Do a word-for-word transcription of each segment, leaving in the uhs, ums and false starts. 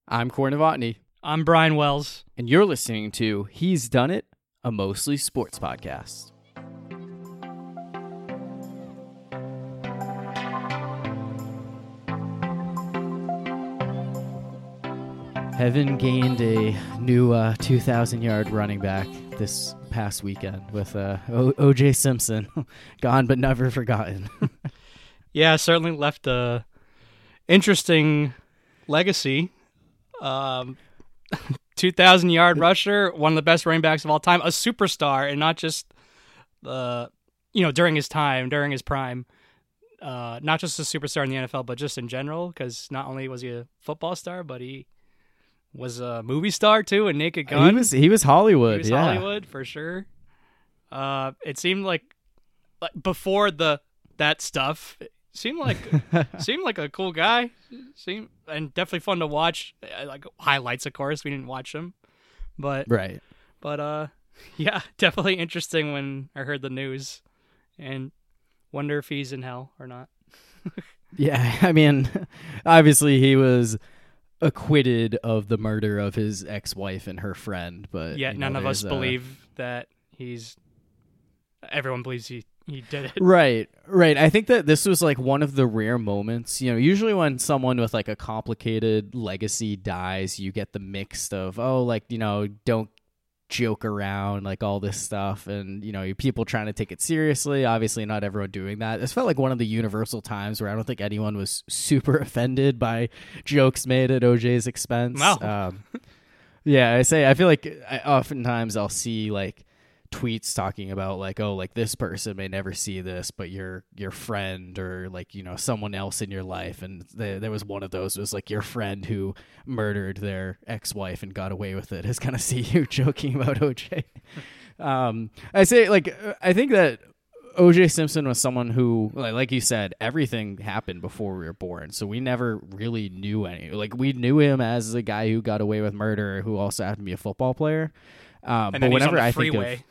I'm Corey Novotny. I'm Brian Wells. And you're listening to He's Done It, a mostly sports podcast. Heaven gained a new uh, two thousand yard running back this past weekend with uh, o- O.J. Simpson, gone but never forgotten. Yeah, certainly left a interesting legacy. Um, two thousand yard rusher, one of the best running backs of all time, a superstar, and not just the you know during his time, during his prime. Uh, not just a superstar in the N F L, but just in general, because not only was he a football star, but he was a movie star too, a Naked Gun. He was he was Hollywood, he was yeah. Hollywood for sure. Uh, it seemed like, like before the that stuff, it seemed like seemed like a cool guy. Seemed and definitely fun to watch. Like highlights, of course, we didn't watch them, but right. But uh, yeah, definitely interesting when I heard the news, and wonder if he's in hell or not. Yeah, I mean, obviously he was acquitted of the murder of his ex-wife and her friend, but yet you know, none of us uh, believe that he's. Everyone believes he, he did it. Right, right. I think that this was like one of the rare moments. You know, usually when someone with like a complicated legacy dies, you get the mix of, oh, like, you know, don't joke around, like all this stuff, and you know, people trying to take it seriously. Obviously not everyone doing that. This felt like one of the universal times where I don't think anyone was super offended by jokes made at O J's expense. Wow. um, yeah I say I feel like I, oftentimes I'll see like tweets talking about like, oh, like this person may never see this, but your your friend or like, you know, someone else in your life, and the, there was one of those was like your friend who murdered their ex-wife and got away with it is gonna see you joking about O J. um I say like I think that O J Simpson was someone who, like, like you said, everything happened before we were born, so we never really knew any. Like we knew him as a guy who got away with murder, who also happened to be a football player. Um, and but whenever I freeway. think of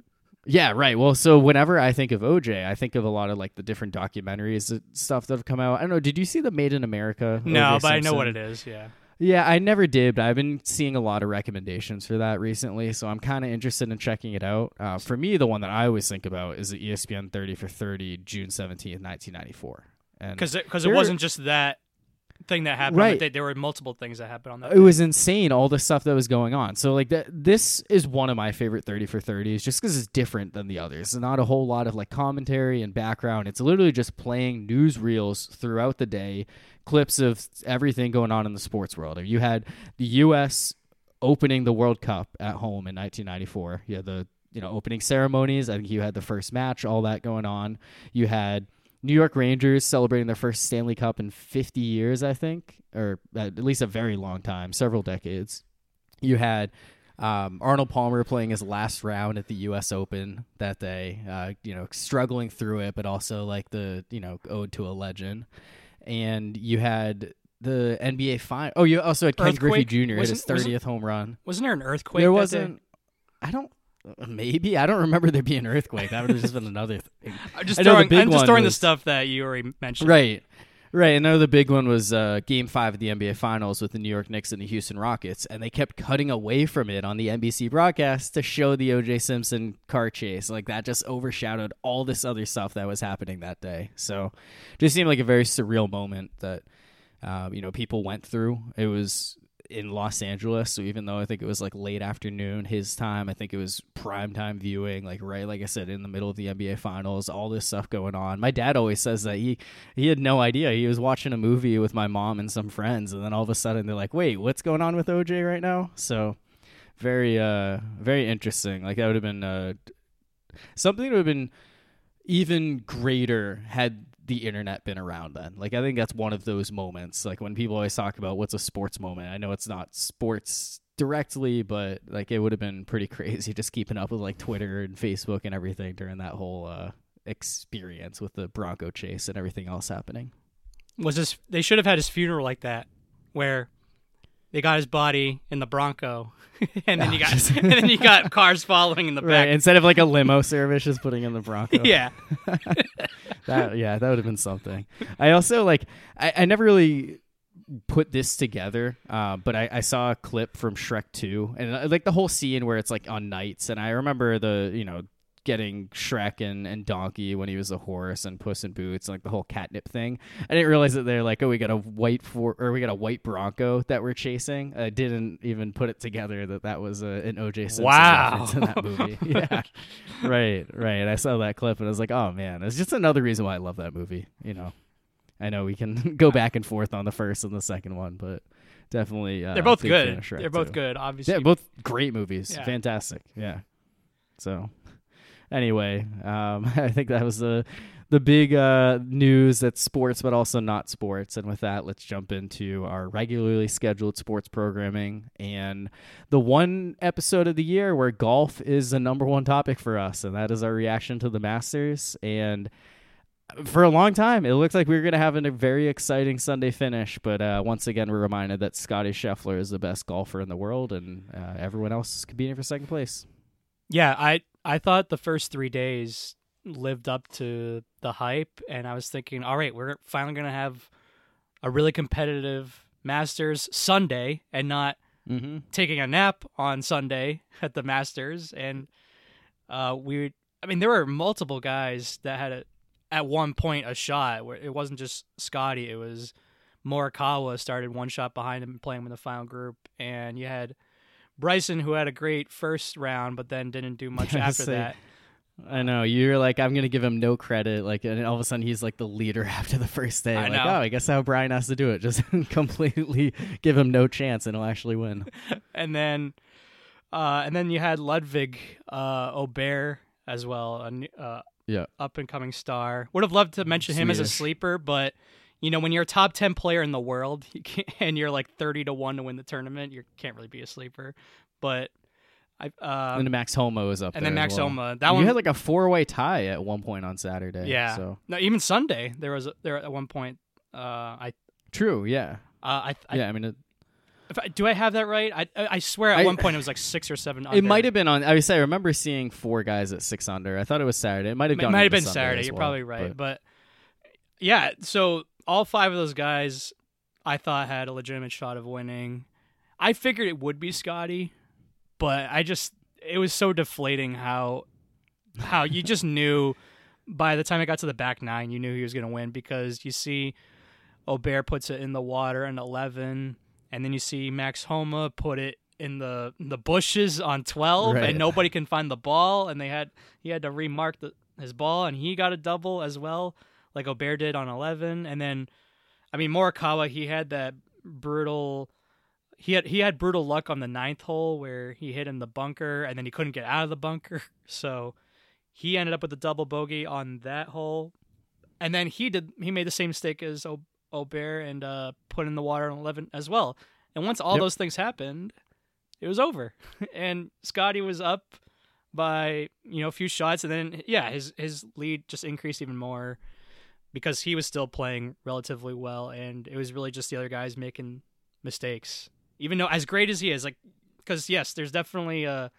Yeah, right. Well, so whenever I think of O J, I think of a lot of like the different documentaries and stuff that have come out. I don't know. Did you see the Made in America? No, O J but I know Simpson? what it is. Yeah. Yeah, I never did, but I've been seeing a lot of recommendations for that recently, so I'm kind of interested in checking it out. Uh, for me, the one that I always think about is the E S P N thirty for thirty, June seventeenth, nineteen ninety-four. Because it, it wasn't just that thing that happened. Right. On the day. There were multiple things that happened on that It day. was insane, all the stuff that was going on. So like that, this is one of my favorite thirty for thirties just because it's different than the others. It's not a whole lot of like commentary and background. It's literally just playing newsreels throughout the day, clips of everything going on in the sports world. You had the U S opening the World Cup at home in nineteen ninety-four. You had the you know opening ceremonies. I think you had the first match, all that going on. You had New York Rangers celebrating their first Stanley Cup in fifty years, I think, or at least a very long time, several decades. You had um, Arnold Palmer playing his last round at the U S Open that day, uh, you know, struggling through it, but also like the, you know, ode to a legend. And you had the N B A final. Oh, you also had Ken Earthquake? Griffey Junior hit his Wasn't- wasn't- thirtieth home run. Wasn't there an earthquake? There that wasn't. day? I don't. Maybe I don't remember there being an earthquake. That would have just been another thing. I'm just I know the throwing, big I'm just one throwing the was- stuff that you already mentioned. Right. Right. I know the big one was uh, Game five of the N B A Finals with the New York Knicks and the Houston Rockets, and they kept cutting away from it on the N B C broadcast to show the O J Simpson car chase. Like, that just overshadowed all this other stuff that was happening that day. So just seemed like a very surreal moment that, uh, you know, people went through. It was in Los Angeles, so even though I think it was like late afternoon his time, I think it was prime time viewing, like right like I said, in the middle of the N B A Finals, all this stuff going on. My dad always says that he he had no idea. He was watching a movie with my mom and some friends, and then all of a sudden they're like, wait, what's going on with O J right now? So very uh very interesting. Like, that would have been uh something that would have been even greater had the internet been around then. Like, I think that's one of those moments, like when people always talk about what's a sports moment. I know it's not sports directly, but like it would have been pretty crazy just keeping up with like Twitter and Facebook and everything during that whole uh experience with the Bronco chase and everything else happening. Was this? They should have had his funeral like that, where they got his body in the Bronco, and then you got and then you got cars following in the back. Right, instead of like a limo service, just putting in the Bronco. Yeah. that yeah, that would have been something. I also like I, I never really put this together, uh, but I, I saw a clip from Shrek two, and uh, like the whole scene where it's like on nights, and I remember the you know getting Shrek and, and Donkey when he was a horse, and Puss in Boots, and like the whole catnip thing. I didn't realize that they're like, oh, we got a white for or we got a white Bronco that we're chasing. I didn't even put it together that that was a, an O J Simpson wow. reference in that movie. Yeah, right, right. I saw that clip and I was like, oh man, it's just another reason why I love that movie. You know, I know we can go back and forth on the first and the second one, but definitely uh, they're both big fan good. of Shrek They're both too. good. Obviously, Yeah, both great movies. Yeah. Fantastic. Yeah. So. Anyway, um, I think that was the the big uh, news that's sports, but also not sports. And with that, let's jump into our regularly scheduled sports programming and the one episode of the year where golf is the number one topic for us, and that is our reaction to the Masters. And for a long time, it looked like we were going to have a very exciting Sunday finish, but uh, once again, we're reminded that Scotty Scheffler is the best golfer in the world, and uh, everyone else is competing for second place. Yeah, I I thought the first three days lived up to the hype, and I was thinking, all right, we're finally going to have a really competitive Masters Sunday and not Mm-hmm. taking a nap on Sunday at the Masters. And uh, we, I mean, there were multiple guys that had a, at one point a shot where it wasn't just Scotty, it was Morikawa started one shot behind him playing in the final group, and you had Bryson, who had a great first round, but then didn't do much after Say, that. I know. You're like, I'm going to give him no credit. Like, and all of a sudden he's like the leader after the first day. I like, know. oh, I guess how Brian has to do it. Just completely give him no chance and he'll actually win. And then uh, and then you had Ludwig uh, Aubert as well, a n- uh, Yeah. up-and-coming star. Would have loved to mention him as a Swedish. sleeper, but, you know, when you're a top ten player in the world you can't, and you're like thirty to one to win the tournament, you can't really be a sleeper. But I um, and Max Homa was up and there then Max as well. Homa. That you one had like a four-way tie at one point on Saturday. yeah. So No, even Sunday there was a, there at one point uh, I true. Yeah. uh, I, I yeah. I mean, it, if I, do I have that right? I I I swear at I- one point it was like six or seven. it under. might have been on. I would say I remember seeing four guys at six under. I thought it was Saturday. It might have It gone. might have into been Sunday Saturday. as You're well, probably right, but- but yeah. So all five of those guys, I thought had a legitimate shot of winning. I figured it would be Scotty, but I just it was so deflating how how you just knew by the time it got to the back nine, you knew he was going to win because you see Aubert puts it in the water in eleven, and then you see Max Homa put it in the in the bushes on twelve, Right. and nobody can find the ball, and they had he had to remark the, his ball, and he got a double as well, like Aubert did on eleven, and then I mean Morikawa, he had that brutal. He had he had brutal luck on the ninth hole where he hit in the bunker and then he couldn't get out of the bunker, so he ended up with a double bogey on that hole, and then he did he made the same mistake as o- Aubert and uh, put in the water on eleven as well. And once all Yep. those things happened, it was over, and Scotty was up by you know a few shots, and then yeah, his his lead just increased even more because he was still playing relatively well, and it was really just the other guys making mistakes. Even though as great as he is, like, because yes, there's definitely uh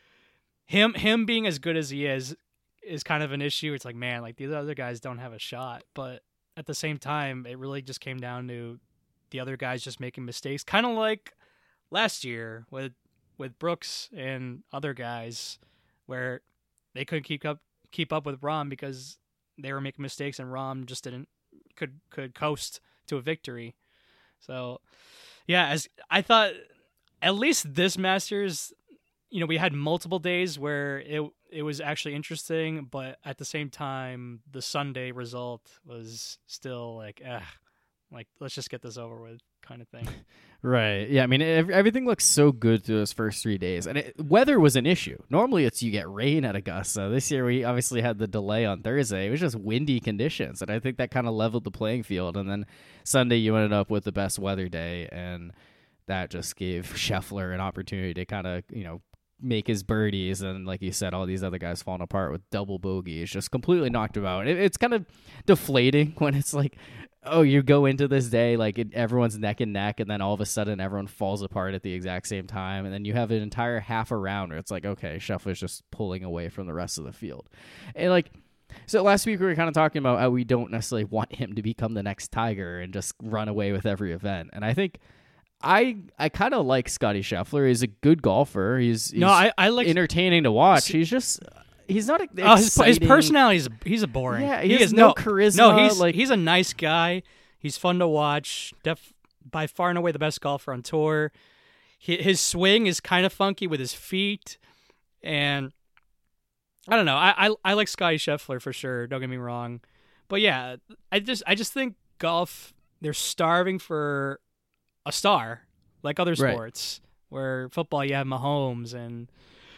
him him being as good as he is is kind of an issue. It's like, man, like these other guys don't have a shot, but at the same time, it really just came down to the other guys just making mistakes, kind of like last year with with Brooks and other guys, where they couldn't keep up keep up with Rahm because they were making mistakes, and Rahm just didn't could could coast to a victory. So. Yeah, as I thought, at least this Masters, you know, we had multiple days where it it was actually interesting, but at the same time, the Sunday result was still like, eh, like let's just get this over with, kind of thing. Right. Yeah. I mean, ev- everything looks so good through those first three days, and it, weather was an issue. Normally, it's you get rain at Augusta. This year, we obviously had the delay on Thursday. It was just windy conditions, and I think that kind of leveled the playing field. And then Sunday, you ended up with the best weather day, and that just gave Scheffler an opportunity to kind of, you know, make his birdies, and like you said, all these other guys falling apart with double bogeys, just completely knocked him out. It, it's kind of deflating when it's like, oh, you go into this day like it, everyone's neck and neck, and then all of a sudden everyone falls apart at the exact same time, and then you have an entire half a round where it's like, okay, Scheffler's just pulling away from the rest of the field, and like So last week we were kind of talking about how we don't necessarily want him to become the next Tiger and just run away with every event. And I think I I kind of like Scotty Scheffler. He's a good golfer. He's, he's no, I, I like entertaining to watch. He's just he's not. Oh, his, his personality is he's a boring. Yeah, he, he has is no, no charisma. No, he's like he's a nice guy. He's fun to watch. Def, by far and away the best golfer on tour. He, his swing is kind of funky with his feet, and I don't know. I, I I like Scotty Scheffler for sure. Don't get me wrong, but yeah, I just I just think golf, they're starving for a star like other Right. sports. Where football you have Mahomes and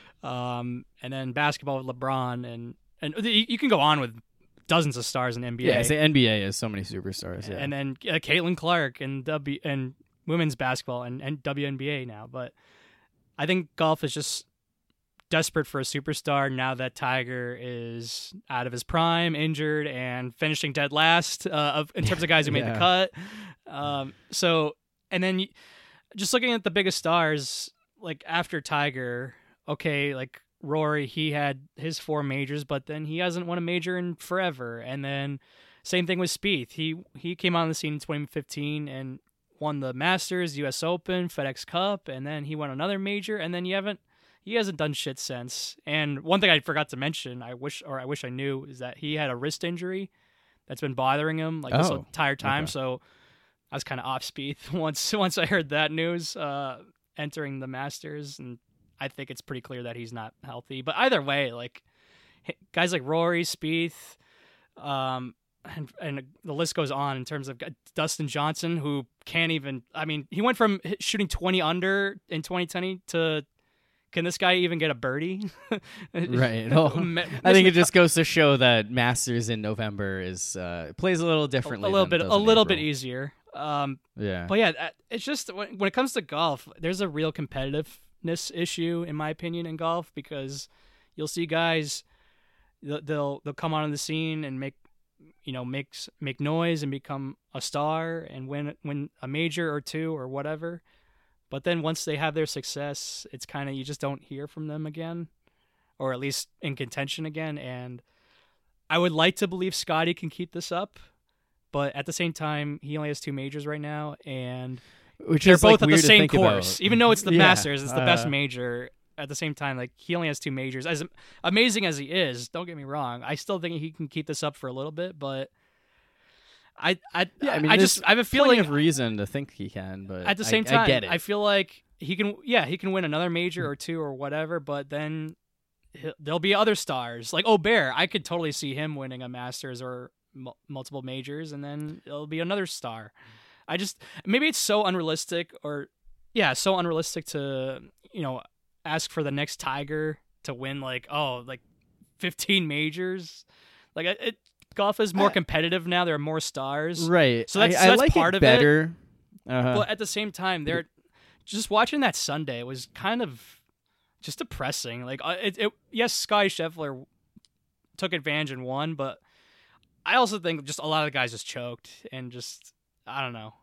um and then basketball with LeBron and and you, you can go on with dozens of stars in N B A. yeah, the N B A has so many superstars. Yeah, And then uh, Caitlin Clark and W and women's basketball and, and W N B A now. But I think golf is just desperate for a superstar now that Tiger is out of his prime, injured, and finishing dead last uh, of in terms of guys who made Yeah. the cut. Um, so and then you, just looking at the biggest stars, like after Tiger, okay, like Rory, he had his four majors, but then he hasn't won a major in forever. And then same thing with Spieth. He he came on the scene in twenty fifteen and won the Masters, U S Open, FedEx Cup, and then he won another major. And then you haven't he hasn't done shit since. And one thing I forgot to mention, I wish or I wish I knew, is that he had a wrist injury that's been bothering him like this Oh, entire time. okay. So I was kind of off Spieth once once I heard that news uh, entering the Masters, and I think it's pretty clear that he's not healthy. But either way, like guys like Rory, Spieth, um, and, and the list goes on in terms of Dustin Johnson, who can't even. I mean, he went from shooting twenty under in twenty twenty to can this guy even get a birdie? right. Well, I think it just goes to show that Masters in November is uh, plays a little differently. a little than bit, it a does in little April. bit easier. Um, Yeah. But yeah, it's just when when it comes to golf, there's a real competitiveness issue, in my opinion, in golf, because you'll see guys, they'll they'll, they'll come on the scene and make, you know, makes make noise and become a star and win win a major or two or whatever. But then once they have their success, it's kind of you just don't hear from them again, or at least in contention again. And I would like to believe Scotty can keep this up. But at the same time, he only has two majors right now, and Which they're is like, both at weird the to same think course. about. Even though it's the Yeah, Masters, it's the best uh, major. At the same time, like he only has two majors. As amazing as he is, don't get me wrong, I still think he can keep this up for a little bit. But I, I, Yeah, I mean, I there's just I have a plenty feeling of reason to think he can, but at the I- same time, I, get it. I feel like he can. Yeah, he can win another major or two or whatever. But then he'll- there'll be other stars like O'Bear. I could totally see him winning a Masters or m- multiple majors, and then it'll be another star. I just maybe it's so unrealistic, or yeah, so unrealistic to you know ask for the next Tiger to win like oh like fifteen majors. Like it, it golf is more I- competitive now. There are more stars, right. So that's- I, so I that's like part it of it. better. Uh-huh. but at the same time, they're just watching that Sunday was kind of just depressing. Like uh, it, it yes, Scotty Scheffler took advantage and won, but I also think just a lot of the guys just choked and just I don't know.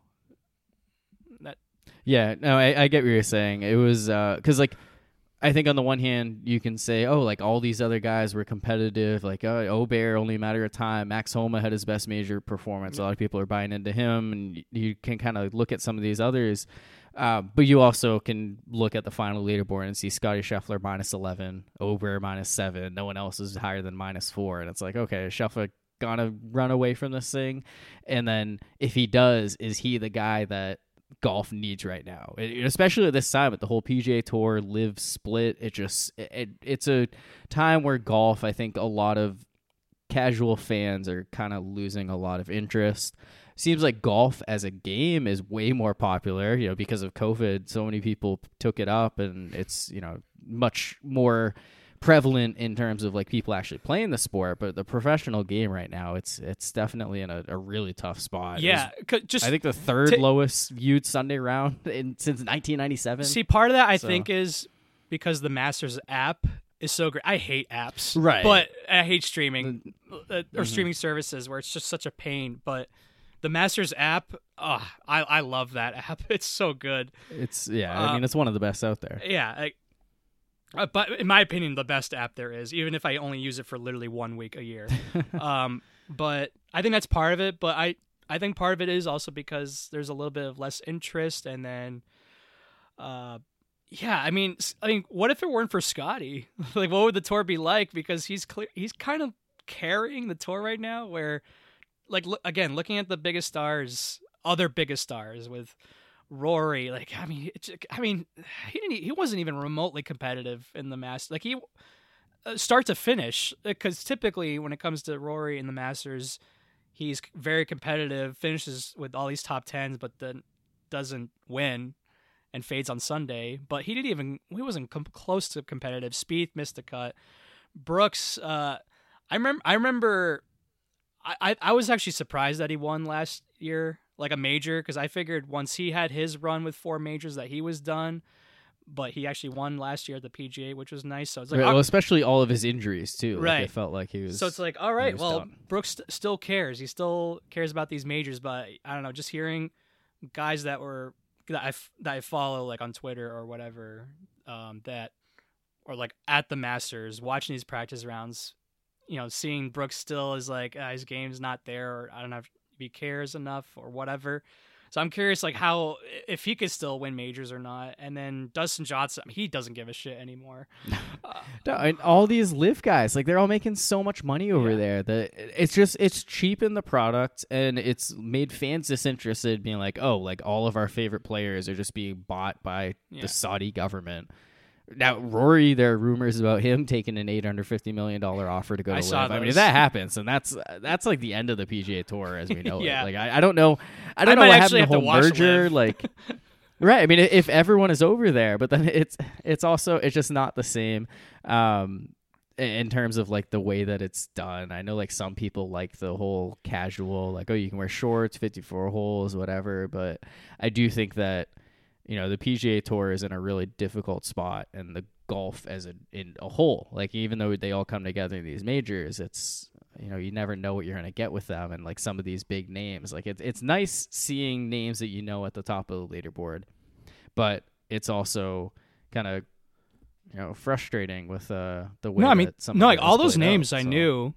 That Yeah, no, I, I get what you're saying. It was because, like, I think on the one hand you can say, oh, like all these other guys were competitive. Like, oh, Obear, only a matter of time. Max Homa had his best major performance. A lot of people are buying into him, and you can kind of look at some of these others. Uh, but you also can look at the final leaderboard and see Scotty Scheffler minus eleven, Obear minus seven. No one else is higher than minus four, and it's like, okay, is Scheffler gonna run away from this thing? And then if he does, is he the guy that golf needs right now, it, especially at this time with the whole P G A Tour live split? It just it, it's a time where golf, I think a lot of casual fans are kind of losing a lot of interest. Seems like golf as a game is way more popular, you know, because of COVID. So many people took it up, and it's, you know, much more prevalent in terms of like people actually playing the sport. But the professional game right now, it's it's definitely in a, a really tough spot. It yeah, was, 'cause just I think the third to- lowest viewed Sunday round in, since nineteen ninety-seven. see part of that I So- think is because the Masters app is so great. I hate apps, Right. But I hate streaming uh, or mhm. streaming services where it's just such a pain. But the Masters app, oh, I I love that app. It's so good. It's yeah. I Uh, mean, it's one of the best out there. Yeah, I, Uh, but in my opinion, the best app there is, even if I only use it for literally one week a year. um, but I think that's part of it. But I, I think part of it is also because there's a little bit of less interest, and then, uh, yeah, I mean, I mean, what if it weren't for Scotty? Like, what would the tour be like? Because he's clear, he's kind of carrying the tour right now. Where, like, look, again, looking at the biggest stars, other biggest stars with Rory, like, I mean, it's, I mean, he didn't, he wasn't even remotely competitive in the Masters. Like, he uh, start to finish, because typically when it comes to Rory in the Masters, he's very competitive, finishes with all these top tens, but then doesn't win and fades on Sunday. But he didn't even, he wasn't com- close to competitive. Spieth missed the cut. Brooks, uh, I remember, I remember, I, I, I was actually surprised that he won last year, like a major, because I figured once he had his run with four majors that he was done, but he actually won last year at the P G A, which was nice. So it's like, right, well, especially all of his injuries too. Right, like it felt like he was. So it's like, all right, well, done. Brooks st- still cares. He still cares about these majors, but I don't know. Just hearing guys that were that I f- that I follow like on Twitter or whatever, um, that or like at the Masters, watching these practice rounds, you know, seeing Brooks still is like ah, his game's not there, or I don't know if he cares enough or whatever. So I'm curious, like, how, if he could still win majors or not. And then Dustin Johnson, I mean, he doesn't give a shit anymore. Uh, no, and all these live guys, like, they're all making so much money over Yeah. there that it's just, it's cheapened the product, and it's made fans disinterested, being like, oh, like, all of our favorite players are just being bought by Yeah. the Saudi government. Now, Rory, there are rumors about him taking an eight hundred fifty million dollars offer to go to I saw live. I mean, if those. that happens, and that's that's like the end of the P G A Tour as we know Yeah. it. Like, I, I don't know, I don't I know might what actually happened to the whole have to watch merger. Live. Like, right? I mean, if everyone is over there, but then it's it's also it's just not the same. Um, in terms of like the way that it's done. I know like some people like the whole casual, like, oh, you can wear shorts, fifty-four holes, whatever. But I do think that, you know, the P G A Tour is in a really difficult spot, and the golf as a in a whole, like, even though they all come together in these majors, it's, you know, you never know what you're going to get with them. And like some of these big names, like it's it's nice seeing names that you know at the top of the leaderboard, but it's also kind of, you know, frustrating with uh the way no, I mean, that some no, of like it all was those played names out, I so. knew.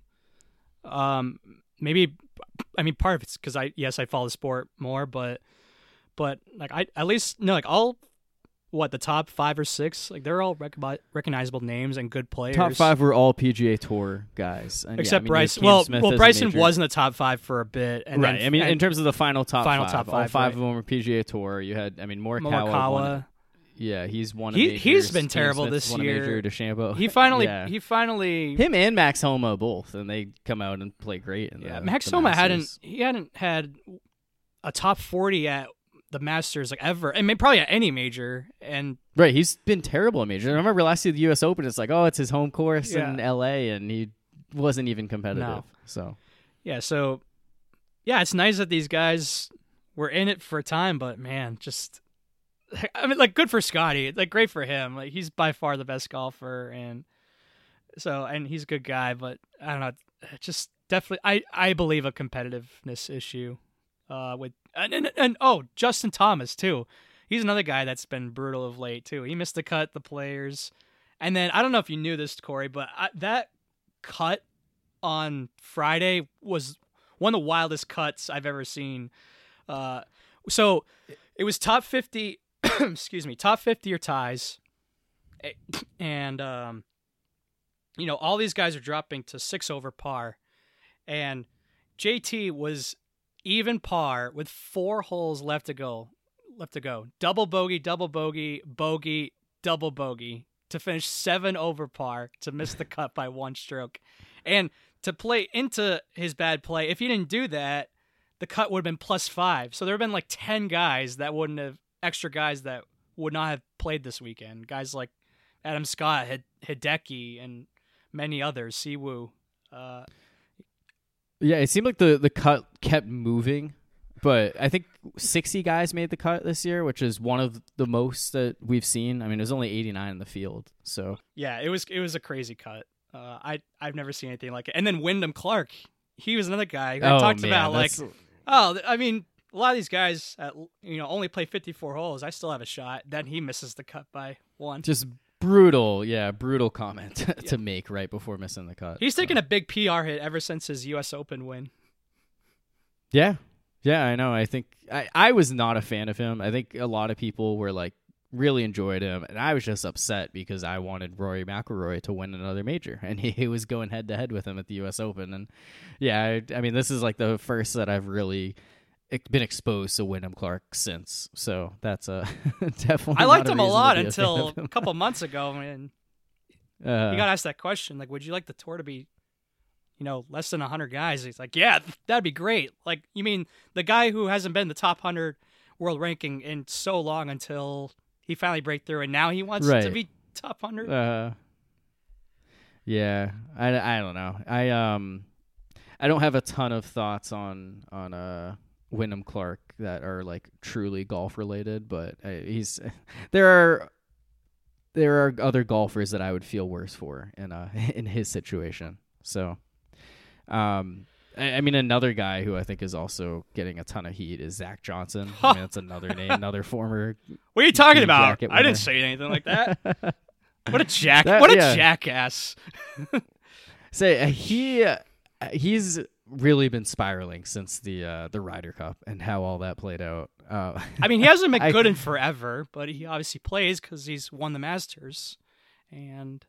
Um, maybe, I mean, part of it's because I, yes, I follow the sport more, but, but like I, at least, no, like all, what, the top five or six, like they're all rec- recognizable names and good players. Top five were all P G A Tour guys, and Except yeah, I mean, you have Bryson. Cam Well, Smith well, as a Bryson major. was in the top five for a bit, and right. then, I mean, and in terms of the final top final five, top all five, five right. of them were P G A Tour. You had, I mean, Morikawa. Morikawa. won- Yeah, he's won. A He- major. he's been Cam terrible Smith's this won a year. major. DeChambeau. he finally, yeah. he finally, him and Max Homa both, and they come out and play great. In yeah, the, Max the Homa Masters. hadn't, he hadn't had a top forty at the Masters like ever, and maybe probably at any major, and Right, he's been terrible in majors. I remember last year the U S Open. It's like, oh, it's his home course Yeah. in L A, and he wasn't even competitive. No. So yeah, so yeah, it's nice that these guys were in it for a time, but man, just I mean, like, good for Scotty, like, great for him. Like, he's by far the best golfer, and so and he's a good guy, but I don't know, just definitely, I I believe a competitiveness issue, uh, with and and, and oh, Justin Thomas too. He's another guy that's been brutal of late too. He missed the cut, the players, and then I don't know if you knew this, Corey, but I, that cut on Friday was one of the wildest cuts I've ever seen. Uh, so it was top fifty, excuse me, top fifty or ties, and um, you know, all these guys are dropping to six over par, and J T was even par with four holes left to go. Left to go. Double bogey, double bogey, bogey, double bogey to finish seven over par to miss the cut by one stroke. And to play into his bad play, if he didn't do that, the cut would have been plus five. So there have been like ten guys that wouldn't have, extra guys that would not have played this weekend. Guys like Adam Scott, Hid- Hideki, and many others, Siwoo. Uh, yeah, it seemed like the the cut kept moving. But I think sixty guys made the cut this year, which is one of the most that we've seen. I mean, there's only eighty-nine in the field, so yeah, it was it was a crazy cut. Uh, I I've never seen anything like it. And then Wyndham Clark, he was another guy who oh, talks man, about like, that's- oh, I mean, a lot of these guys, at, you know, only play fifty-four holes. I still have a shot. Then he misses the cut by one. just brutal, yeah, brutal comment to Yeah. make right before missing the cut. He's so. taken a big P R hit ever since his U S Open win. Yeah, yeah, I know. I think I, I was not a fan of him. I think a lot of people were like really enjoyed him, and I was just upset because I wanted Rory McIlroy to win another major, and he, he was going head to head with him at the U S Open. And yeah, I, I mean, this is like the first that I've really been exposed to Wyndham Clark since. So that's a definitely. I liked not him a reason to lot be a fan until of him. a couple months ago, and Uh, he got asked that question, like, would you like the tour to be, you know, less than one hundred guys? He's like, yeah, that'd be great. Like, you mean the guy who hasn't been in the top one hundred world ranking in so long until he finally break through, and now he wants Right. to be top one hundred? Uh, yeah, I, I don't know. I um, I don't have a ton of thoughts on on uh Wyndham Clark that are like truly golf related, but uh, he's there are there are other golfers that I would feel worse for in uh in his situation. So, um. I I mean, another guy who I think is also getting a ton of heat is Zach Johnson. I mean, that's another name, another former. What are you talking Green about? jacket I didn't winner. say anything like that. What a jack! That- what a yeah. jackass! Say uh, he uh, he's really been spiraling since the uh, the Ryder Cup and how all that played out. Uh, I mean, he hasn't been I- good in forever, but he obviously plays because he's won the Masters. And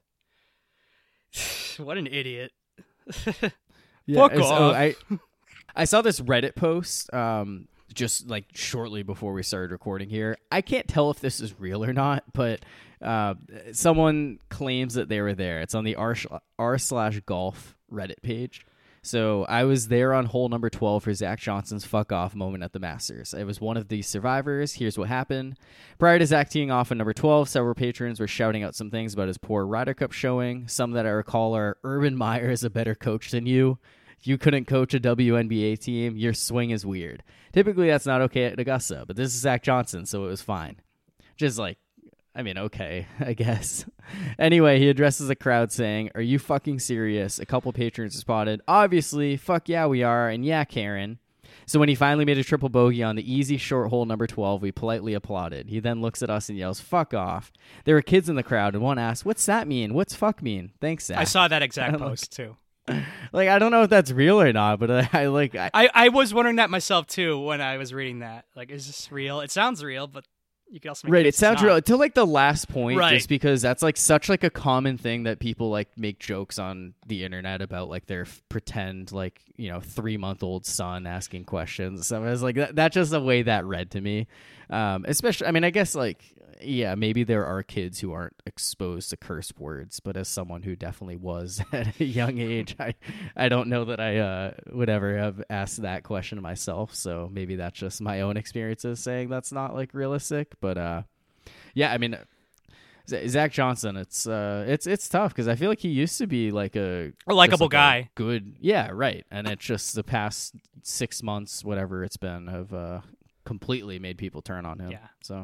what an idiot! Yeah, Fuck it's- off. oh, I I saw this Reddit post um just like shortly before we started recording here. I can't tell if this is real or not, but uh, someone claims that they were there. It's on the r r slash golf Reddit page. So I was there on hole number twelve for Zach Johnson's fuck off moment at the Masters. I was one of the survivors. Here's what happened. Prior to Zach teeing off on number twelve, several patrons were shouting out some things about his poor Ryder Cup showing. Some that I recall are, Urban Meyer is a better coach than you. You couldn't coach a W N B A team. Your swing is weird. Typically, that's not okay at Augusta, but this is Zach Johnson, so it was fine. Just like, I mean, okay, I guess. Anyway, he addresses the crowd saying, "Are you fucking serious?" A couple patrons responded, "Obviously, fuck yeah, we are, and yeah, Karen." So when he finally made a triple bogey on the easy short hole number twelve, we politely applauded. He then looks at us and yells, "Fuck off." There were kids in the crowd, and one asked, "What's that mean? What's fuck mean?" Thanks, Zach. I saw that exact Look. post too. Like, I don't know if that's real or not, but I, I like, I, I, I was wondering that myself too when I was reading that. Like, is this real? It sounds real, but you could also make right. a It case it's sounds not. real to like the last point, Right. just because that's like such like a common thing that people like make jokes on the internet about, like their f- pretend like you know three month old son asking questions. So I was like, that, that's just the way that read to me. Um, especially, I mean, I guess like yeah, maybe there are kids who aren't exposed to curse words, but as someone who definitely was at a young age, I I don't know that I uh, would ever have asked that question myself. So maybe that's just my own experiences saying that's not like realistic. But uh, yeah, I mean, Z- Zach Johnson, it's uh, it's it's tough because I feel like he used to be like a A likable just, like, a guy. good, yeah, right. And it's just the past six months, whatever it's been, have uh, completely made people turn on him. Yeah. So.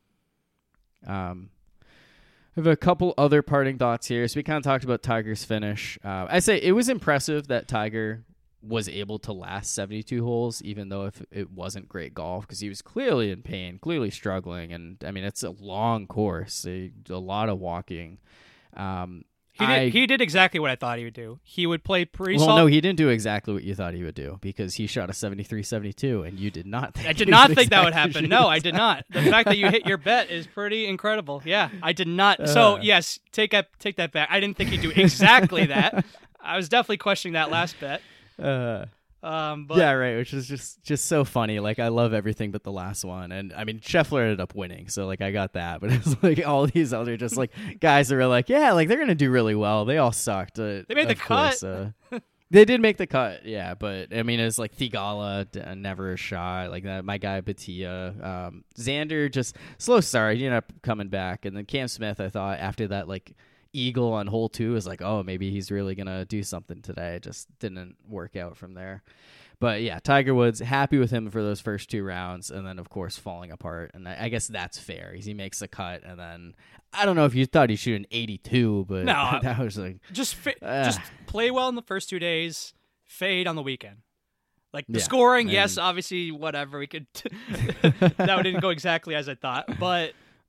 Um, I have a couple other parting thoughts here. So we kind of talked about Tiger's finish. Uh, I say it was impressive that Tiger was able to last seventy-two holes, even though if it wasn't great golf, because he was clearly in pain, clearly struggling. And I mean, it's a long course, a, a lot of walking. Um, He did, I, he did exactly what I thought he would do. He would play pretty well, sol- no, he didn't do exactly what you thought he would do because he shot a seventy-three seventy-two, and you did not think I did he not would think that would exactly happen. shoot No, I his- did not. The fact that you hit your bet is pretty incredible. Yeah, I did not. So Uh. yes, take that take that back. I didn't think he'd do exactly that. I was definitely questioning that last bet. Uh, Um, but yeah, right. Which is just just so funny. Like I love everything but the last one, and I mean Scheffler ended up winning, so like I got that. But it's like all these other just like guys that were like, yeah, like they're gonna do really well. They all sucked. Uh, They made the of course, cut. Uh, they did make the cut, yeah. But I mean, it's like Thigala d- uh, never a shot like that. My guy Batia, um, Xander just slow start. He ended up coming back, and then Cam Smith. I thought after that like eagle on hole two was like, oh, maybe he's really gonna do something today. It just didn't work out from there. But yeah, Tiger Woods, happy with him for those first two rounds, and then of course falling apart. And I, I guess that's fair. He makes the cut, and then I don't know if you thought he shoot an eighty-two, but No. that was like just fa- Uh. just play well in the first two days, fade on the weekend. Like the Yeah, scoring, and- yes, obviously, whatever we could. That didn't go exactly as I thought, but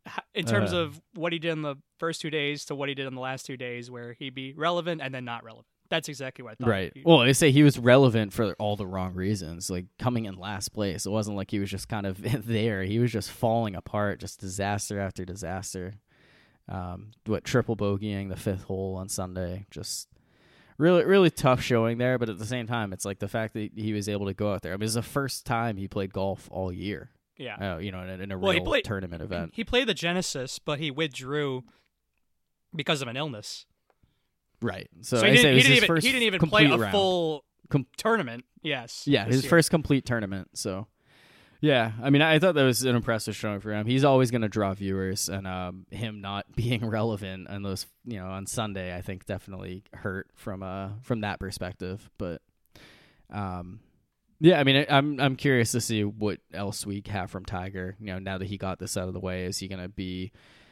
in terms Uh. of what he did in the first two days to what he did in the last two days, where he'd be relevant and then not relevant. That's exactly what I thought. Right. Well, I say he was relevant for all the wrong reasons. Like coming in last place, it wasn't like he was just kind of there. He was just falling apart, just disaster after disaster. Um, what triple bogeying the fifth hole on Sunday, just really, really tough showing there. But at the same time, it's like the fact that he was able to go out there. I mean, it's the first time he played golf all year. Yeah. Uh, you know, in, in a well, real he played, tournament event. He played the Genesis, but he withdrew because of an illness. Right. So, So he I didn't, say it he was didn't his even first he didn't even play complete a round. full Com- tournament. Yes. Yeah, this his year. first complete tournament. So, yeah, I mean, I thought that was an impressive showing for him. He's always going to draw viewers, and um, him not being relevant on those, you know, on Sunday, I think definitely hurt from uh from that perspective. But, um, yeah, I mean, I, I'm I'm curious to see what else we have from Tiger. You know, now that he got this out of the way, is he going to be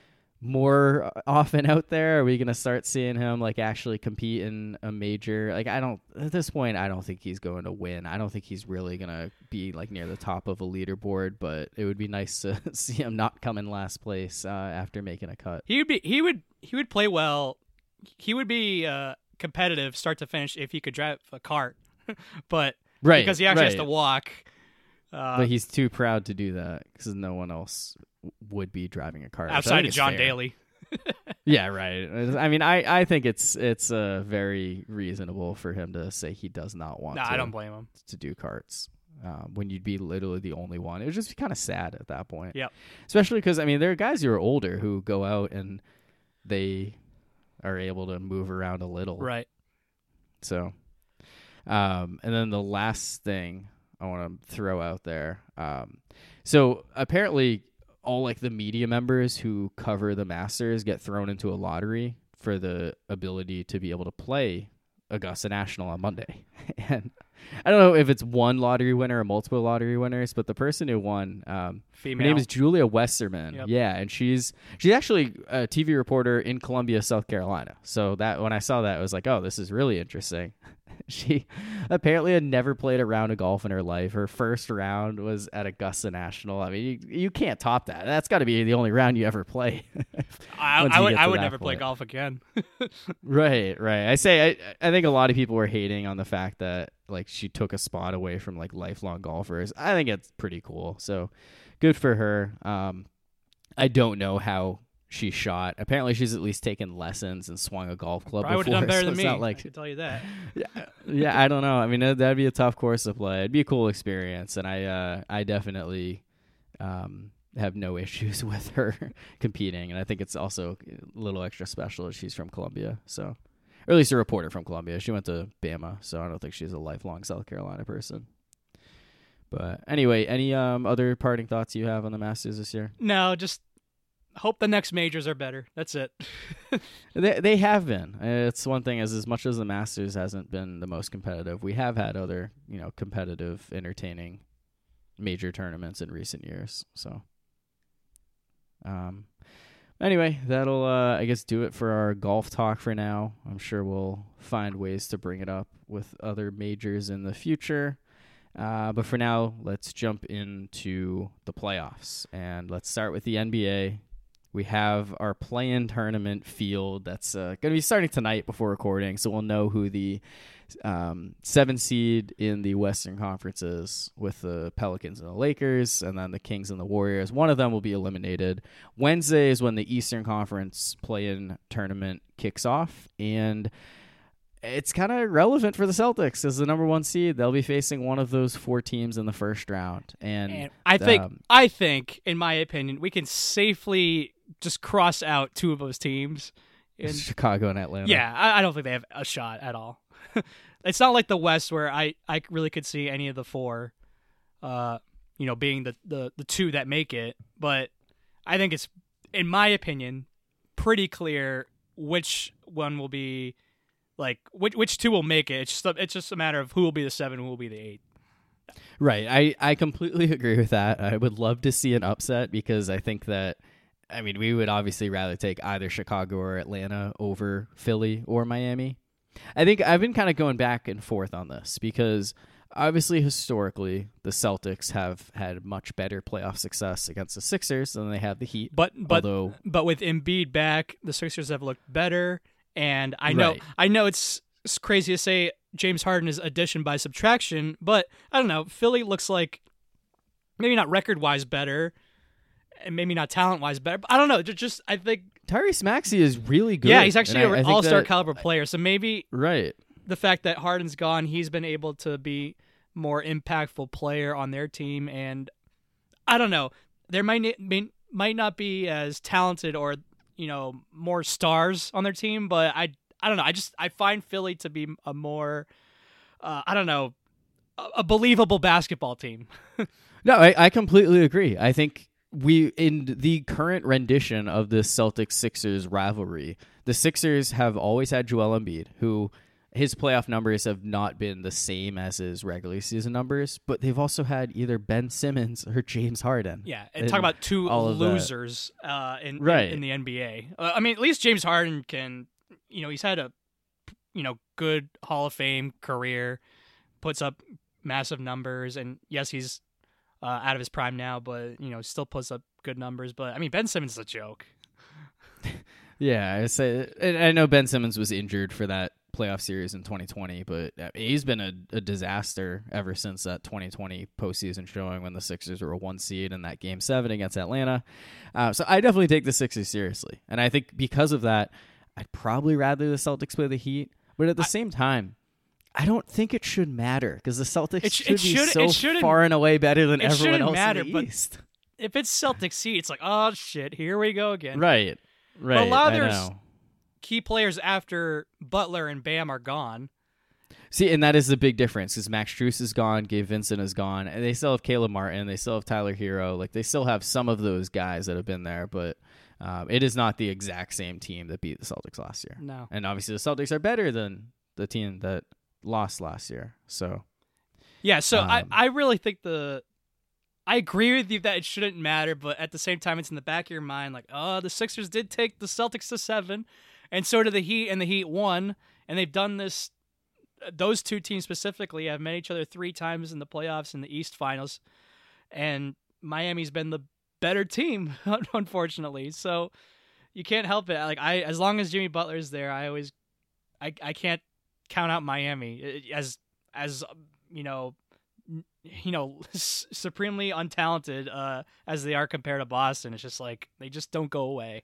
more often out there? Are we going to start seeing him like actually compete in a major? Like, I don't, at this point, I don't think he's going to win. I don't think he's really going to be like near the top of a leaderboard, but it would be nice to see him not come in last place uh, after making a cut. He would be he would he would play well. He would be uh, competitive start to finish if he could drive a cart. But Right, because he actually right. has to walk. Uh, But he's too proud to do that because no one else w- would be driving a car. which I outside think of is John fair. Daly. Yeah, right. I mean, I, I think it's it's uh, very reasonable for him to say he does not want No, to, I don't blame him. to do carts um, when you'd be literally the only one. It would just be kind of sad at that point. Yep. Especially because, I mean, there are guys who are older who go out and they are able to move around a little. Right. So, um, and then the last thing I want to throw out there. Um, so apparently all like the media members who cover the Masters get thrown into a lottery for the ability to be able to play Augusta National on Monday. And I don't know if it's one lottery winner or multiple lottery winners, but the person who won, um, Female. her name is Julia Westerman. Yep. Yeah, and she's she's actually a T V reporter in Columbia, South Carolina. So that when I saw that, I was like, oh, this is really interesting. She apparently had never played a round of golf in her life. Her first round was at Augusta National. I mean, you, you can't top that. That's got to be the only round you ever play. I, once I you would get I to would that never play point. golf again. Right, right. I say I I think a lot of people were hating on the fact that like she took a spot away from like lifelong golfers. I think it's pretty cool. So good for her. Um, I don't know how she shot. Apparently, she's at least taken lessons and swung a golf club Probably would before. have done better so than it's me. not like I can tell you that. yeah, yeah, I don't know. I mean, that- that'd be a tough course to play. It'd be a cool experience, and I, uh, I definitely um, have no issues with her competing. And I think it's also a little extra special that she's from Columbia, so or at least a reporter from Columbia. She went to Bama, so I don't think she's a lifelong South Carolina person. But anyway, any um, other parting thoughts you have on the Masters this year? No, just hope the next majors are better. That's it. They they have been. It's one thing as as much as the Masters hasn't been the most competitive, we have had other, you know, competitive, entertaining major tournaments in recent years. So um anyway, that'll uh I guess do it for our golf talk for now. I'm sure we'll find ways to bring it up with other majors in the future. Uh, but for now, let's jump into the playoffs. And let's start with the N B A. We have our play-in tournament field that's uh, going to be starting tonight before recording, so we'll know who the um, seven seed in the Western Conference is, with the Pelicans and the Lakers, and then the Kings and the Warriors. One of them will be eliminated. Wednesday is when the Eastern Conference play-in tournament kicks off, and it's kind of relevant for the Celtics as the number one seed. They'll be facing one of those four teams in the first round, and, And I think um, I think, in my opinion, we can safely just cross out two of those teams. And Chicago and Atlanta. yeah, I, I don't think they have a shot at all. It's not like the West where I, I really could see any of the four, uh, you know, being the, the, the two that make it. But I think it's, in my opinion, pretty clear which one will be, like, which which two will make it. It's just a, it's just a matter of who will be the seven, who will be the eight. Right. I, I completely agree with that. I would love to see an upset because I think that, I mean, we would obviously rather take either Chicago or Atlanta over Philly or Miami. I think I've been kind of going back and forth on this because obviously, historically, the Celtics have had much better playoff success against the Sixers than they have the Heat. But but although, but with Embiid back, the Sixers have looked better. And I know Right. I know it's, it's crazy to say James Harden is addition by subtraction, but I don't know. Philly looks like maybe not record wise better, and maybe not talent wise better. But I don't know. Just, just I think Tyrese Maxey is really good. yeah, he's actually And I- I an think all star that- caliber player. So maybe Right. the fact that Harden's gone, he's been able to be more impactful player on their team. And I don't know. There might ne- may, might not be as talented or you know more stars on their team, but I I don't know. I just I find Philly to be a more uh, I don't know a, a believable basketball team. No, I, I completely agree. I think we in the current rendition of the Celtics Sixers rivalry, the Sixers have always had Joel Embiid, who his playoff numbers have not been the same as his regular season numbers, but they've also had either Ben Simmons or James Harden. Yeah, and talk about two all of that. losers uh, in, Right. in in the N B A. Uh, I mean, at least James Harden can, you know, he's had a, you know, good Hall of Fame career, puts up massive numbers, and yes, he's uh, out of his prime now, but you know, still puts up good numbers. But I mean, Ben Simmons is a joke. Yeah, I say and I know Ben Simmons was injured for that playoff series in twenty twenty, but he's been a, a disaster ever since that twenty twenty postseason showing when the Sixers were a one seed in that game seven against Atlanta. Uh, so I definitely take the Sixers seriously. And I think because of that, I'd probably rather the Celtics play the Heat. But at the I, same time, I don't think it should matter because the Celtics it, should it be should, so far and away better than everyone else matter, in the but East. If it's Celtics Heat, it's like, oh shit, here we go again. Right, right. But a lot of I there's know. key players after Butler and Bam are gone. See, and that is the big difference because Max Strus is gone, Gabe Vincent is gone, and they still have Caleb Martin, they still have Tyler Hero. Like they still have some of those guys that have been there, but um, it is not the exact same team that beat the Celtics last year. No, and obviously the Celtics are better than the team that lost last year. So yeah, so um, I I really think the. I agree with you that it shouldn't matter, but at the same time, it's in the back of your mind, like, oh, the Sixers did take the Celtics to seven, and so did the Heat, and the Heat won, and they've done this. Those two teams specifically have met each other three times in the playoffs in the East Finals, and Miami's been the better team, unfortunately. So you can't help it. Like I, as long as Jimmy Butler's there, I always, I, I can't count out Miami as, as you know. you know, supremely untalented uh, as they are compared to Boston. It's just like they just don't go away.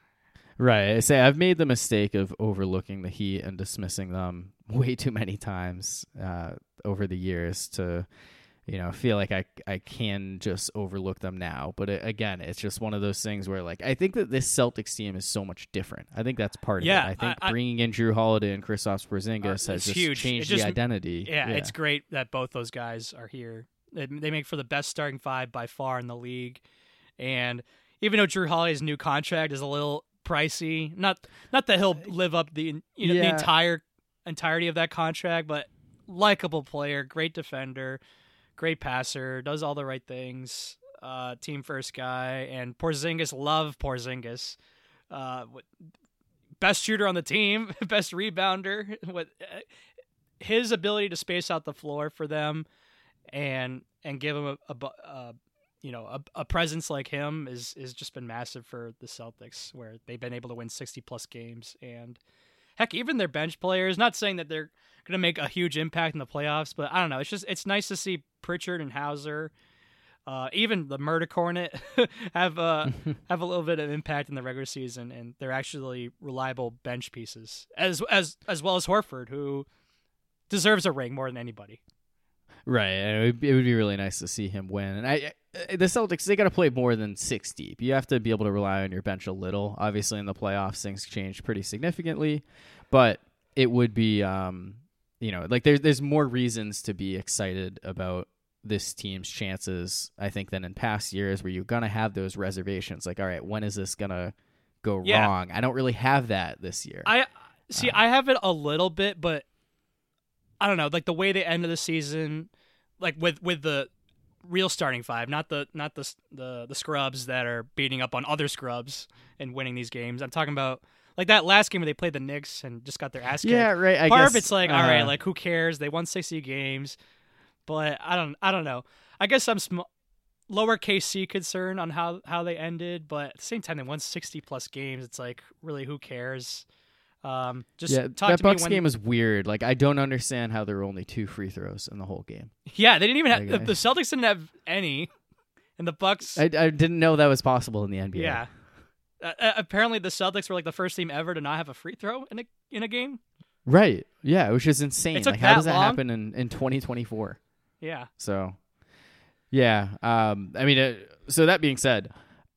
Right. I say I've made the mistake of overlooking the Heat and dismissing them way too many times uh, over the years to, you know, feel like I I can just overlook them now. But it, again, it's just one of those things where, like, I think that this Celtics team is so much different. I think that's part yeah, of it. I think I, bringing in Drew Holiday and Kristaps Porzingis uh, has just huge. changed just, the identity. Yeah, yeah, it's great that both those guys are here. They, they make for the best starting five by far in the league. And even though Drew Holiday's new contract is a little pricey, not not that he'll live up the you know yeah. the entire entirety of that contract, but likable player, great defender, great passer, does all the right things, uh, team first guy, and Porzingis, love Porzingis, uh, best shooter on the team, best rebounder. What his ability to space out the floor for them, and and give him a, a, a you know a, a presence like him is is just been massive for the Celtics, where they've been able to win sixty plus games. And heck, even their bench players, not saying that they're going to make a huge impact in the playoffs, but I don't know. It's just, it's nice to see Pritchard and Hauser, uh, even the Murder Cornet have, uh, have a little bit of impact in the regular season. And they're actually reliable bench pieces as, as, as well as Horford, who deserves a ring more than anybody. Right. It would, it would be really nice to see him win. And I, the Celtics, they got to play more than six deep. You have to be able to rely on your bench a little. Obviously, in the playoffs, things change pretty significantly, but it would be, um, you know, like there's there's more reasons to be excited about this team's chances, I think, than in past years where you're gonna have those reservations. Like, all right, when is this gonna go yeah. wrong? I don't really have that this year. I see. Uh, I have it a little bit, but I don't know. Like the way they end of the season, like with with the real starting five, not the not the the the scrubs that are beating up on other scrubs and winning these games. I'm talking about like that last game where they played the Knicks and just got their ass kicked. Yeah, right. I Part guess, of it's like, uh, all right, like who cares? They won sixty games. but I don't I don't know. I guess I'm sm- lowercase c concerned on how, how they ended, but at the same time they won sixty plus games. It's like, really, who cares? Um, just yeah, talk that to Bucks me when, game is weird. Like, I don't understand how there were only two free throws in the whole game. Yeah, they didn't even have Like, the, I- the Celtics didn't have any, and the Bucks. I, I didn't know that was possible in the N B A. Yeah. Uh, uh, apparently, the Celtics were like the first team ever to not have a free throw in a in a game. Right. Yeah, which is insane. It took Like, how that does that long? happen in, in twenty twenty-four? Yeah. So, yeah. Um, I mean, uh, so that being said,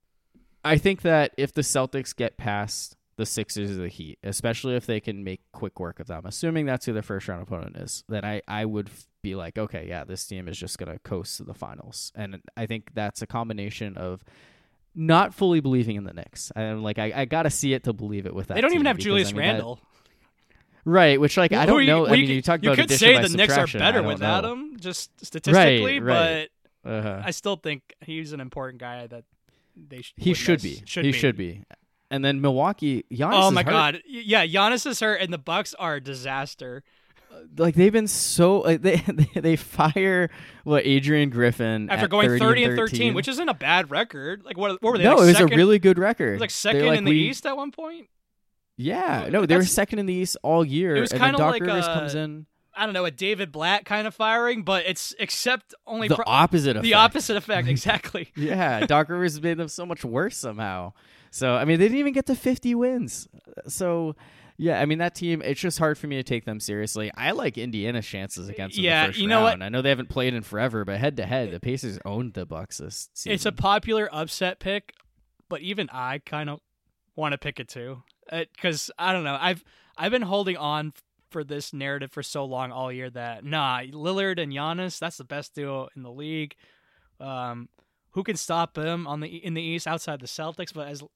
I think that if the Celtics get past the Sixers or the Heat, especially if they can make quick work of them, assuming that's who their first round opponent is, then I, I would f- be like, okay, yeah, this team is just going to coast to the finals. And I think that's a combination of not fully believing in the Knicks. I'm like, I, I got to see it to believe it with that They don't even team have because, Julius I mean, that- Randle. right, which, like, I Who don't you- know. well, I mean, you, you talk you about could addition say by the Knicks are subtraction, I better don't without know. him, just statistically, right. but Uh-huh. I still think he's an important guy that they sh- He would should miss. be. Should he be. should be. And then Milwaukee, Giannis Oh is my hurt. God! Y- Yeah, Giannis is hurt, and the Bucks are a disaster. Like, they've been so like, they they fire what Adrian Griffin After at going thirty, thirty and and thirteen, which isn't a bad record. Like what? What were they? no, like it was second? a really good It record. was like They're second like, in the we- East at one point. Yeah, Well, no, they were that's- second in the East all year. It was and then kinda Doc like, Rivers uh, comes in. I don't know, a David Blatt kind of firing, but it's except only The pro- opposite effect. the opposite effect exactly. Yeah, Doc Rivers made them so much worse somehow. So, I mean, they didn't even get to fifty wins. So, yeah, I mean, that team, it's just hard for me to take them seriously. I like Indiana's chances against them Yeah, in the first you know what? round. I know they haven't played in forever, but head-to-head, the Pacers owned the Bucks this season. It's a popular upset pick, but even I kind of want to pick it too, because I don't know. I've I've been holding on f- for this narrative for so long all year that nah, Lillard and Giannis, that's the best duo in the league. Um, who can stop them on the in the East outside the Celtics? But as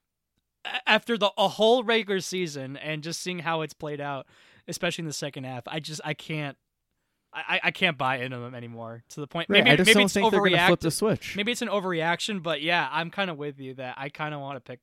after the a whole regular season and just seeing how it's played out, especially in the second half, I just I can't. I, I can't buy into them anymore to the point. Right, Maybe I just maybe don't it's think they're going to flip overreact. the switch. Maybe it's an overreaction, but yeah, I'm kind of with you that I kind of want to pick.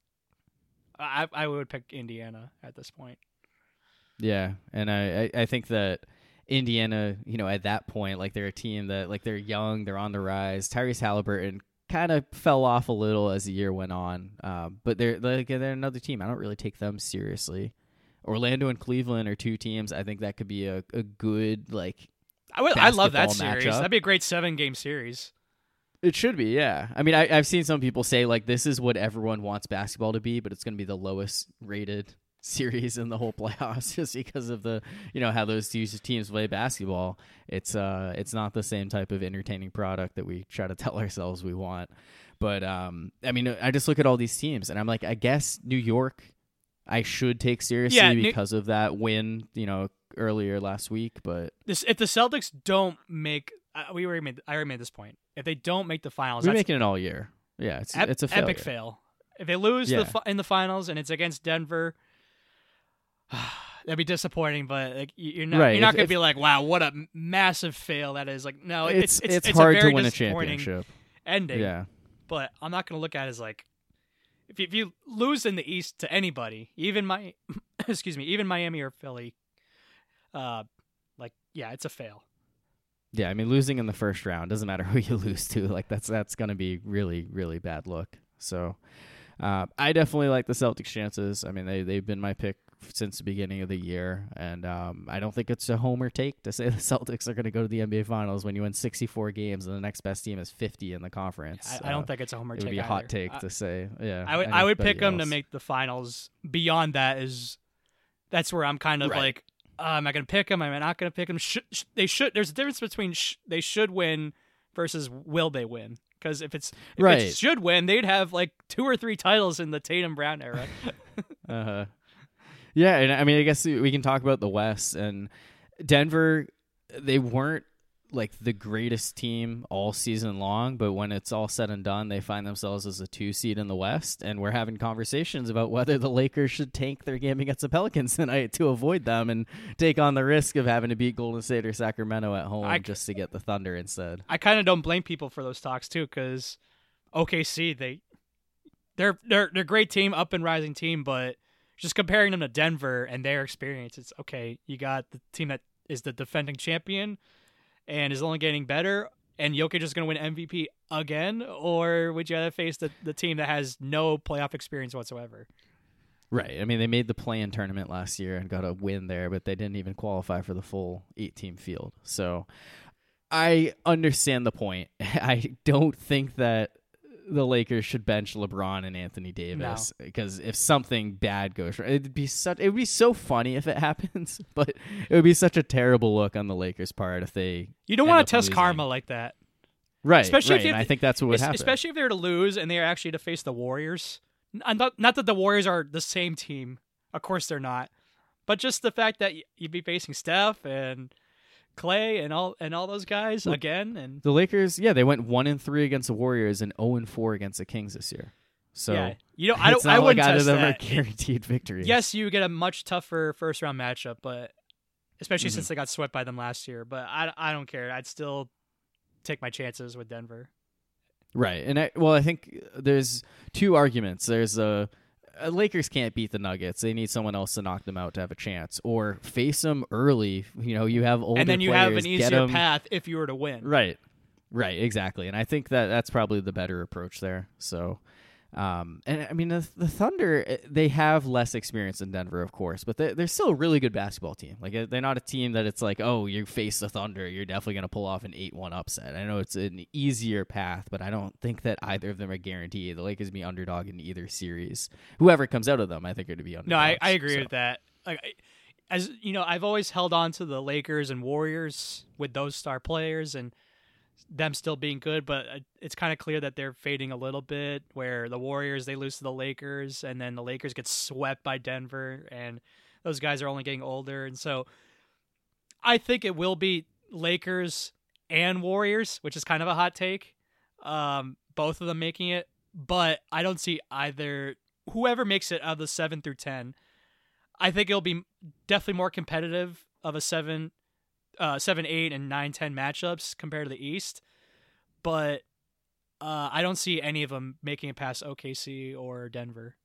I I would pick Indiana at this point. Yeah, and I, I, I think that Indiana, you know, at that point, like they're a team that, like they're young, they're on the rise. Tyrese Halliburton kind of fell off a little as the year went on, um, but they're like they're another team. I don't really take them seriously. Orlando and Cleveland are two teams. I think that could be a, a good like. I would. I love that basketball series. matchup. That'd be a great seven game series. It should be, yeah. I mean, I, I've seen some people say like this is what everyone wants basketball to be, but it's going to be the lowest rated series in the whole playoffs just because of the, you know, how those two teams play basketball. It's uh, it's not the same type of entertaining product that we try to tell ourselves we want. But um, I mean, I just look at all these teams and I'm like, I guess New York, I should take seriously Yeah, New- because of that win, you know, earlier last week. But This if the Celtics don't make, uh, we already made. I already made this point. If they don't make the finals, we're that's making it all year. Yeah, it's ep- it's a failure. epic fail. If they lose Yeah. the fi- in the finals and it's against Denver, that'd be disappointing. But like y- you're not, Right, you're not if- gonna if- be like, wow, what a m- massive fail that is. Like, no, It's it's it's, it's, hard a to very win a disappointing championship. ending. Yeah. But I'm not gonna look at it as like, if you, if you lose in the East to anybody, even my, excuse me, even Miami or Philly, uh, like yeah, it's a fail. Yeah, I mean, losing in the first round doesn't matter who you lose to. Like that's that's going to be really really bad look. So, uh, I definitely like the Celtics' chances. I mean, they they've been my pick since the beginning of the year, and um, I don't think it's a homer take to say the Celtics are going to go to the N B A Finals when you win sixty-four games and the next best team is fifty in the conference. I, I don't think it's a homer it take. would be a either. hot take I, to say. Yeah, I would I would pick anybody them to else. make the finals. Beyond that is, that's where I'm kind of Right. like, uh, am I going to pick them? Am I not going to pick them? Sh- sh- they should. There's a difference between sh- they should win versus will they win. Because if it's if Right. it should win, they'd have like two or three titles in the Tatum Brown era. Uh-huh. Yeah, and I mean, I guess we can talk about the West and Denver. They weren't like the greatest team all season long, but when it's all said and done, they find themselves as a two seed in the West, and we're having conversations about whether the Lakers should tank their game against the Pelicans tonight to avoid them and take on the risk of having to beat Golden State or Sacramento at home I- just to get the Thunder instead. I kind of don't blame people for those talks too, because O K C they they're they're they're a great team, up and rising team, but just comparing them to Denver and their experience, it's okay. You got the team that is the defending champion, and is only getting better, and Jokic is going to win M V P again, or would you rather face the, the team that has no playoff experience whatsoever? Right. I mean, they made the play-in tournament last year and got a win there, but they didn't even qualify for the full eight-team field. So I understand the point. I don't think that the Lakers should bench LeBron and Anthony Davis No. because if something bad goes wrong, it'd be such it would be so funny if it happens, but it would be such a terrible look on the Lakers' part if they You don't end want up to test losing. karma like that. Right, Especially right. if you and have I to- think that's what would Es- happen. Especially if they're to lose and they're actually to face the Warriors. N- Not, not that the Warriors are the same team. Of course they're not. But just the fact that y- you'd be facing Steph and Clay and all and all those guys Well, again. And The Lakers, yeah, they went one and three against the Warriors and zero and four against the Kings this year. So yeah, you know, I it's don't. not I like wouldn't either test of them that. are guaranteed victories. Yes, you get a much tougher first round matchup, but especially Mhm. since they got swept by them last year. But I, I don't care. I'd still take my chances with Denver. Right, and I, well, I think there's two arguments. There's a, a Lakers can't beat the Nuggets; they need someone else to knock them out to have a chance, or face them early. You know, you have older And then you players, have an get easier 'em- path if you were to win. Right, right, exactly. And I think that that's probably the better approach there. So, um, and I mean, the, the Thunder, eh, they have less experience than Denver, of course, but they, they're still a really good basketball team. Like, eh, they're not a team that it's like, oh, you face the Thunder, you're definitely going to pull off an eight one upset. I know it's an easier path, but I don't think that either of them are guaranteed. The Lakers be underdog in either series. Whoever comes out of them, I think, are to be underdogs. No, I, I agree so. with that. Like, I- as you know, I've always held on to the Lakers and Warriors with those star players and them still being good, but uh, it's kind of clear that they're fading a little bit. Where the Warriors, they lose to the Lakers, and then the Lakers get swept by Denver, and those guys are only getting older, and so I think it will be Lakers and Warriors, which is kind of a hot take. Um, both of them making it, but I don't see either. Whoever makes it out of the seven through ten, I think it'll be definitely more competitive of a seven, uh, seven, eight, and nine, ten matchups compared to the East. But uh, I don't see any of them making it past O K C or Denver.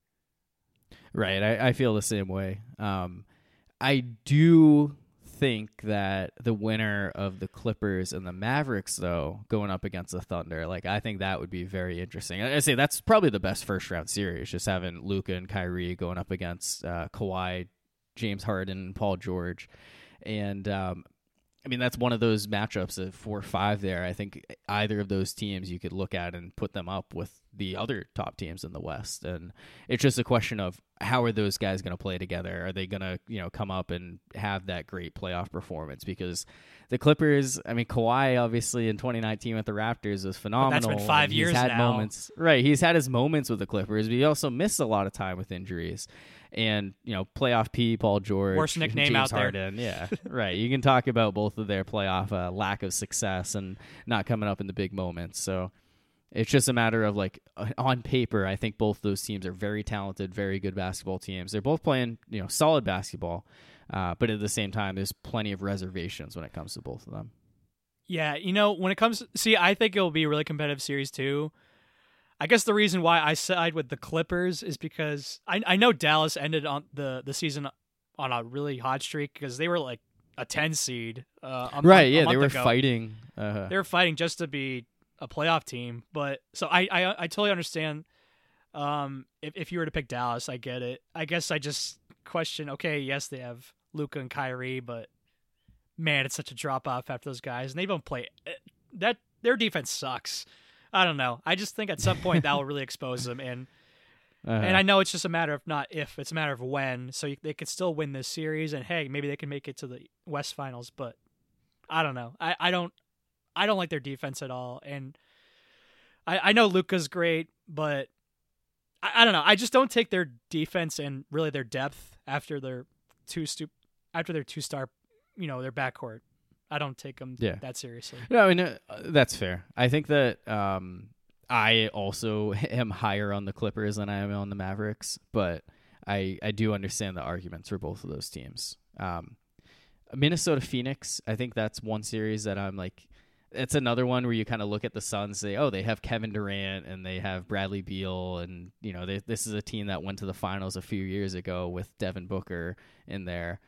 Right, I, I feel the same way. Um, I do think that the winner of the Clippers and the Mavericks, though, going up against the Thunder, like I think that would be very interesting. I, I say that's probably the best first round series, just having Luka and Kyrie going up against uh, Kawhi, James Harden, and Paul George, and um, I mean that's one of those matchups of four or five there. I think either of those teams you could look at and put them up with the other top teams in the West, and it's just a question of how are those guys going to play together? Are they going to, you know, come up and have that great playoff performance? Because the Clippers, I mean, Kawhi obviously in twenty nineteen with the Raptors was phenomenal. been five and he's years had now. moments, right? He's had his moments with the Clippers, but he also missed a lot of time with injuries. And, you know, playoff P, Paul George, Worst nickname James out there. Harden, yeah, right. You can talk about both of their playoff uh, lack of success and not coming up in the big moments. So it's just a matter of, like, uh, on paper, I think both those teams are very talented, very good basketball teams. They're both playing, you know, solid basketball, uh, but at the same time, there's plenty of reservations when it comes to both of them. Yeah, you know, when it comes, see, I think it'll be a really competitive series too. I guess the reason why I side with the Clippers is because I I know Dallas ended on the, the season on a really hot streak because they were like a ten seed. Uh, a Right, month, a yeah, they month were ago. fighting. Uh, They were fighting just to be a playoff team. But so I I, I totally understand. Um, if if you were to pick Dallas, I get it. I guess I just question. Okay, yes, they have Luka and Kyrie, but man, it's such a drop off after those guys, and they don't play that. Their defense sucks. I don't know. I just think at some point that will really expose them, and uh, and I know it's just a matter of not if, it's a matter of when. So you, they could still win this series, and hey, maybe they can make it to the West Finals. But I don't know. I, I don't I don't like their defense at all, and I I know Luka's great, but I, I don't know. I just don't take their defense and really their depth after their two stu- after their two star, you know, their backcourt. I don't take them Yeah. that seriously. No, I mean, uh, that's fair. I think that um, I also am higher on the Clippers than I am on the Mavericks, but I I do understand the arguments for both of those teams. Um, Minnesota Phoenix, I think that's one series that I'm like, it's another one where you kind of look at the Suns and say, oh, they have Kevin Durant and they have Bradley Beal, and you know they, this is a team that went to the finals a few years ago with Devin Booker in there.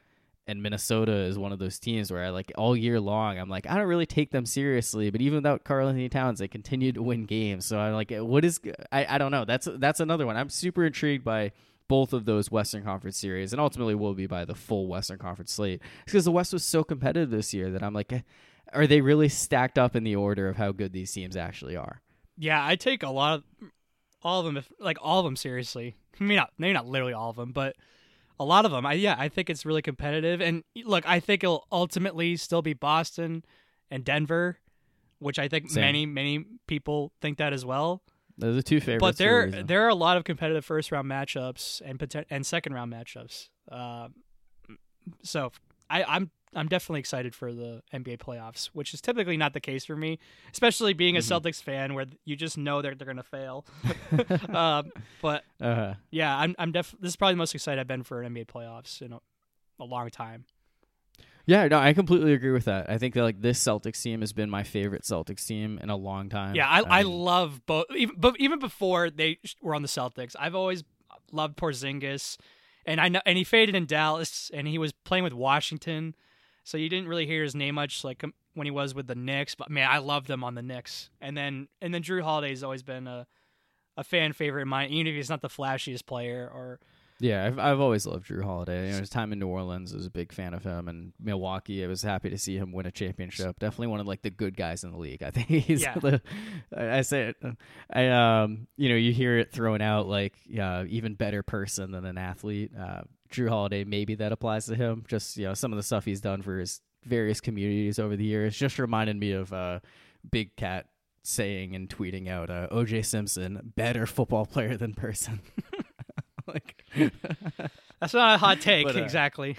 and Minnesota is one of those teams where I like all year long, I'm like, I don't really take them seriously, but even without Karl-Anthony Towns, they continue to win games. So I'm like, what is, I, I don't know. That's, that's another one. I'm super intrigued by both of those Western Conference series, and ultimately will be by the full Western Conference slate, because the West was so competitive this year that I'm like, are they really stacked up in the order of how good these teams actually are? Yeah, I take a lot of all of them, if, like all of them seriously. Maybe not, maybe not literally all of them, but a lot of them. I yeah, I think it's really competitive. And look, I think it'll ultimately still be Boston and Denver, which I think Same. many many people think that as well. They're the two favorites. But there for a there are a lot of competitive first round matchups and poten- and second round matchups. Uh, so I, I'm I'm definitely excited for the N B A playoffs, which is typically not the case for me, especially being a mm-hmm. Celtics fan where you just know they're they're gonna fail. um, but uh-huh. yeah, I'm I'm def- This is probably the most excited I've been for an N B A playoffs in a, a long time. Yeah, no, I completely agree with that. I think that like this Celtics team has been my favorite Celtics team in a long time. Yeah, I um, I love both. Even but even before they were on the Celtics, I've always loved Porzingis, and I know and he faded in Dallas, and he was playing with Washington, so you didn't really hear his name much like when he was with the Knicks. But man, I loved him on the Knicks, and then and then Drew Holiday's always been a a fan favorite of mine, even if he's not the flashiest player or. Yeah, I've I've always loved Drew Holiday. You know, his time in New Orleans, I was a big fan of him, and Milwaukee, I was happy to see him win a championship. Definitely one of like the good guys in the league. I think he's Yeah. the. I, I say it. I um, you know, you hear it thrown out like, yeah, even better person than an athlete. Uh, Drew Holiday, maybe that applies to him. Just you know, some of the stuff he's done for his various communities over the years just reminded me of uh, Big Cat saying and tweeting out, uh, O J Simpson, better football player than person. Like, that's not a hot take, but, uh, exactly.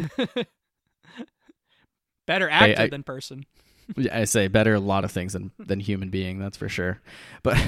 Better actor I, I, than person. I say better a lot of things than, than human being, that's for sure. But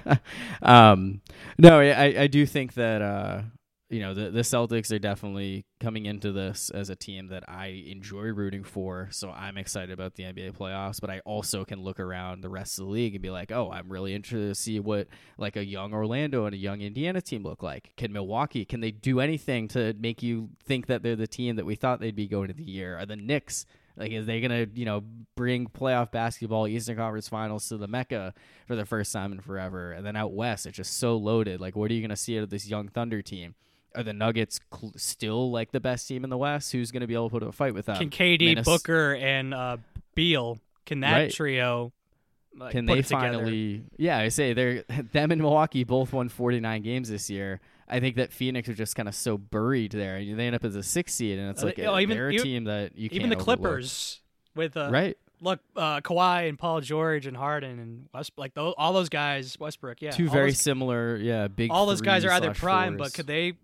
um, no, I, I do think that uh, you know the, the Celtics are definitely coming into this as a team that I enjoy rooting for. So I'm excited about the N B A playoffs, but I also can look around the rest of the league and be like, oh, I'm really interested to see what like a young Orlando and a young Indiana team look like. Can Milwaukee, can they do anything to make you think that they're the team that we thought they'd be going into the year? Are the Knicks, like, is they going to, you know, bring playoff basketball, Eastern Conference Finals to the Mecca for the first time in forever? And then out West, it's just so loaded. Like, what are you going to see out of this young Thunder team? Are the Nuggets cl- still like the best team in the West? Who's going to be able to put up a fight with them? Can K D, Minnes- Booker, and uh, Beal, can that Right. trio like, Can put they it together? finally? Yeah, I say they're them and Milwaukee both won forty-nine games this year. I think that Phoenix are just kind of so buried there. They end up as a sixth seed, and it's Uh, like oh, a, even- they're a even- team that you can't Even the overlook. Clippers with uh, Right? look, uh, Kawhi and Paul George and Harden and West, like those, all those guys, Westbrook, yeah, Two all very those, similar, yeah, big. all those guys are either three slash prime, fours. but could they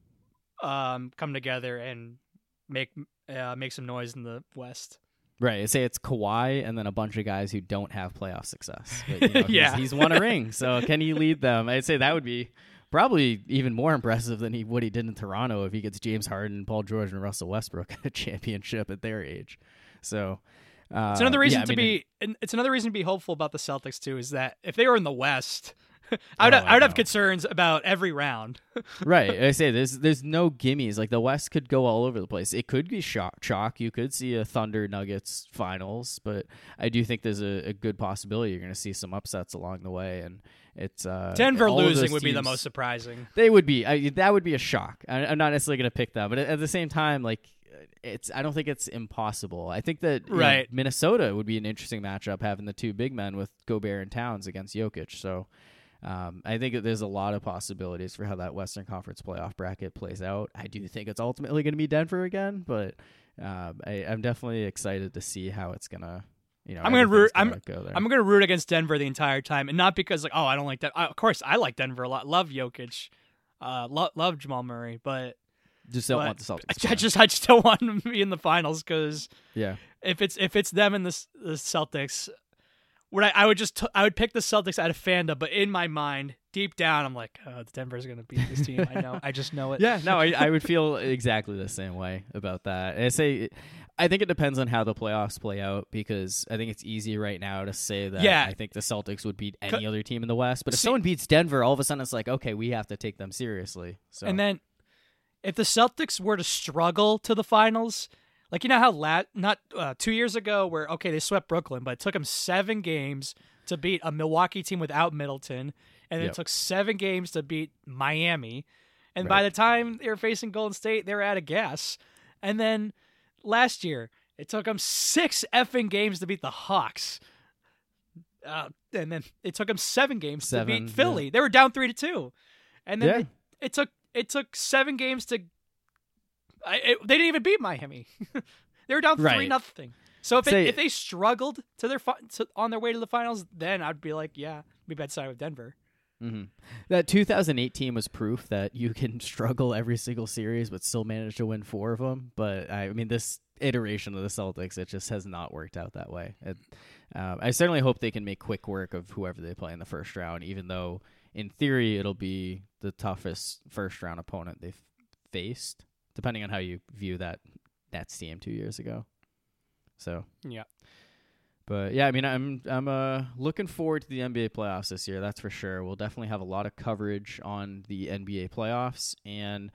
um, come together and make uh, make some noise in the West? Right. I say it's Kawhi and then a bunch of guys who don't have playoff success. But, you know, he's- Yeah. he's won a ring, so can he lead them? I'd say that would be probably even more impressive than he what he did in Toronto if he gets James Harden, Paul George, and Russell Westbrook a championship at their age. So uh, It's another reason yeah, I to mean, be. and It's another reason to be hopeful about the Celtics too. Is that if they were in the West, I would Oh, have, I I would have know. concerns about every round. right. I say there's there's no gimmies. Like the West could go all over the place. It could be shock chalk. You could see a Thunder Nuggets finals, but I do think there's a, a good possibility you're going to see some upsets along the way. And it's uh, Denver all of losing those would be the teams- most surprising. They would be. I, that would be a shock. I, I'm not necessarily going to pick them, but at, at the same time, like it's. I don't think it's impossible. I think that you know, Right. Minnesota would be an interesting matchup, having the two big men with Gobert and Towns against Jokic. So um, I think that there's a lot of possibilities for how that Western Conference playoff bracket plays out. I do think it's ultimately going to be Denver again, but um, I, I'm definitely excited to see how it's gonna. You know, I'm gonna root. everything's I'm gonna go there. I'm gonna root against Denver the entire time, and not because like oh I don't like that. Of course I like Denver a lot. Love Jokic, uh, lo- love Jamal Murray, but, just don't but want the Celtics. I, to I win. just I just don't want them to be in the finals because yeah. if it's if it's them and the the Celtics, would I I would just t- I would pick the Celtics out of fandom, but in my mind, deep down, I'm like, oh, Denver's gonna beat this team. I know, I just know it. Yeah, no, I, I would feel exactly the same way about that. And I say, I think it depends on how the playoffs play out because I think it's easy right now to say that Yeah. I think the Celtics would beat any other team in the West. But if See- someone beats Denver, all of a sudden it's like, okay, we have to take them seriously. So And then if the Celtics were to struggle to the finals, Like, you know how la- not uh, two years ago where, okay, they swept Brooklyn, but it took them seven games to beat a Milwaukee team without Middleton, and yep. it took seven games to beat Miami. And right. by the time they were facing Golden State, they were out of gas. And then last year, it took them six effing games to beat the Hawks. Uh, and then it took them seven games seven, to beat Philly. Yeah. They were down three to two. And then yeah. it, it took it took seven games to I, it, they didn't even beat Miami. They were down three right. nothing. So if it, if they struggled to their fi- to, on their way to the finals, then I'd be like, yeah, maybe I'd side with Denver. Mm-hmm. That two thousand eight team was proof that you can struggle every single series but still manage to win four of them. But I mean, this iteration of the Celtics, it just has not worked out that way. It, uh, I certainly hope they can make quick work of whoever they play in the first round, even though in theory it'll be the toughest first round opponent they've faced, depending on how you view that Nets team two years ago. So yeah. But yeah, I mean, I'm I'm uh, looking forward to the N B A playoffs this year. That's for sure. We'll definitely have a lot of coverage on the N B A playoffs, and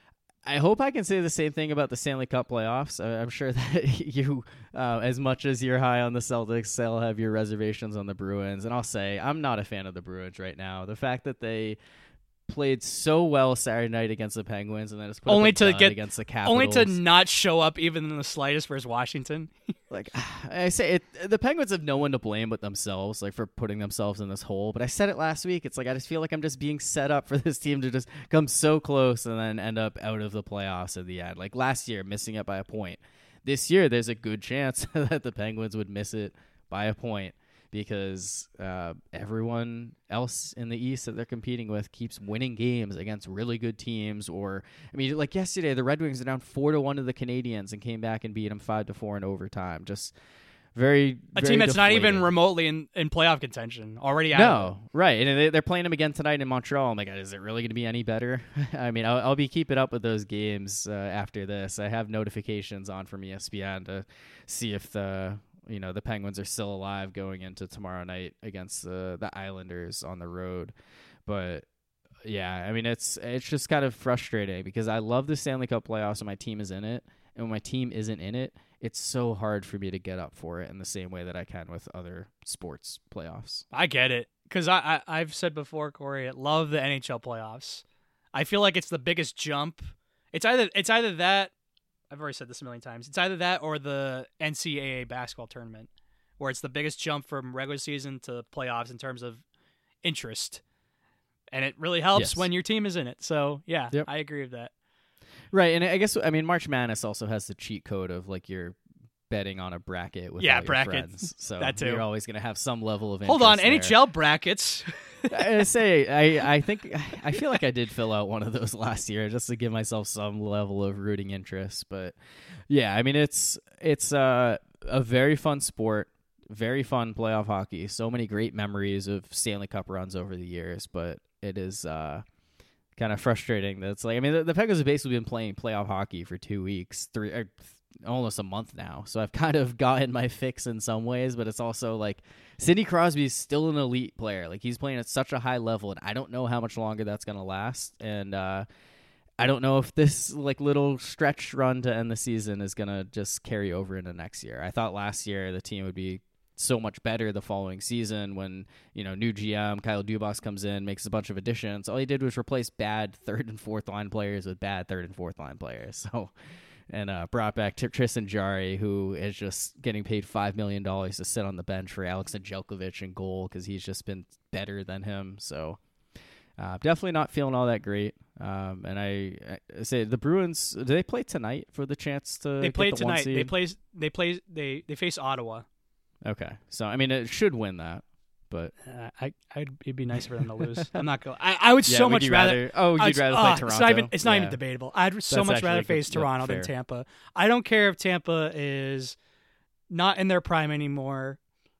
I hope I can say the same thing about the Stanley Cup playoffs. I'm sure that you, uh, as much as you're high on the Celtics, still have your reservations on the Bruins. And I'll say I'm not a fan of the Bruins right now. The fact that they played so well Saturday night against the Penguins and then just put only up a to dud get against the Capitals. Only to not show up even in the slightest versus Washington. Like I say, it, the Penguins have no one to blame but themselves, like for putting themselves in this hole. But I said it last week. It's like I just feel like I'm just being set up for this team to just come so close and then end up out of the playoffs at the end. Like last year, missing it by a point. This year, there's a good chance that the Penguins would miss it by a point, because uh, everyone else in the East that they're competing with keeps winning games against really good teams. Or, I mean, like yesterday, the Red Wings are down four to one to the Canadiens and came back and beat them five to four in overtime. Just very a very team that's deflating. Not even remotely in, in playoff contention already. Out no, right, and they, they're playing them again tonight in Montreal. I'm like, is it really going to be any better? I mean, I'll, I'll be keeping up with those games uh, after this. I have notifications on from E S P N to see if the you know, the Penguins are still alive going into tomorrow night against the the Islanders on the road. But yeah, I mean, it's it's just kind of frustrating because I love the Stanley Cup playoffs and my team is in it. And when my team isn't in it, it's so hard for me to get up for it in the same way that I can with other sports playoffs. I get it. Because I, I, I've said before, Corey, I love the N H L playoffs. I feel like it's the biggest jump. It's either it's either that, I've already said this a million times. It's either that or the N C double A basketball tournament, where it's the biggest jump from regular season to playoffs in terms of interest. And it really helps yes. when your team is in it. So, yeah, yep. I agree with that. Right, and I guess, I mean, March Madness also has the cheat code of, like, you're betting on a bracket with yeah, all your bracket. friends. So that too. You're always going to have some level of interest. Hold on, there. N H L brackets. I say I, I think I feel like I did fill out one of those last year just to give myself some level of rooting interest. But yeah, I mean it's it's uh, a very fun sport, very fun playoff hockey. So many great memories of Stanley Cup runs over the years, but it is uh, kind of frustrating that it's like, I mean, the, the Penguins have basically been playing playoff hockey for two weeks, three, or almost a month now. So I've kind of gotten my fix in some ways, but it's also like Sidney Crosby's still an elite player. Like he's playing at such a high level, and I don't know how much longer that's going to last. And uh, I don't know if this like little stretch run to end the season is going to just carry over into next year. I thought last year the team would be so much better the following season when, you know, new G M Kyle Dubas comes in, makes a bunch of additions. All he did was replace bad third and fourth line players with bad third and fourth line players. So, and uh, brought back T- Tristan Jarry, who is just getting paid five million dollars to sit on the bench for Alex Nedeljkovic in goal because he's just been better than him. So, uh, definitely not feeling all that great. Um, and I, I say the Bruins, do they play tonight for the chance to They play the tonight. They play. They play. They they face Ottawa. Okay, so I mean, it should win that, but uh, I, I'd, it'd be nice for them to lose. I'm not going. I, I would yeah, so would much rather, rather. Oh, you'd I'd, rather uh, play Toronto. It's not even. It's not yeah. even debatable. I'd so That's much rather face good, Toronto yeah, than Tampa. I don't care if Tampa is not in their prime anymore,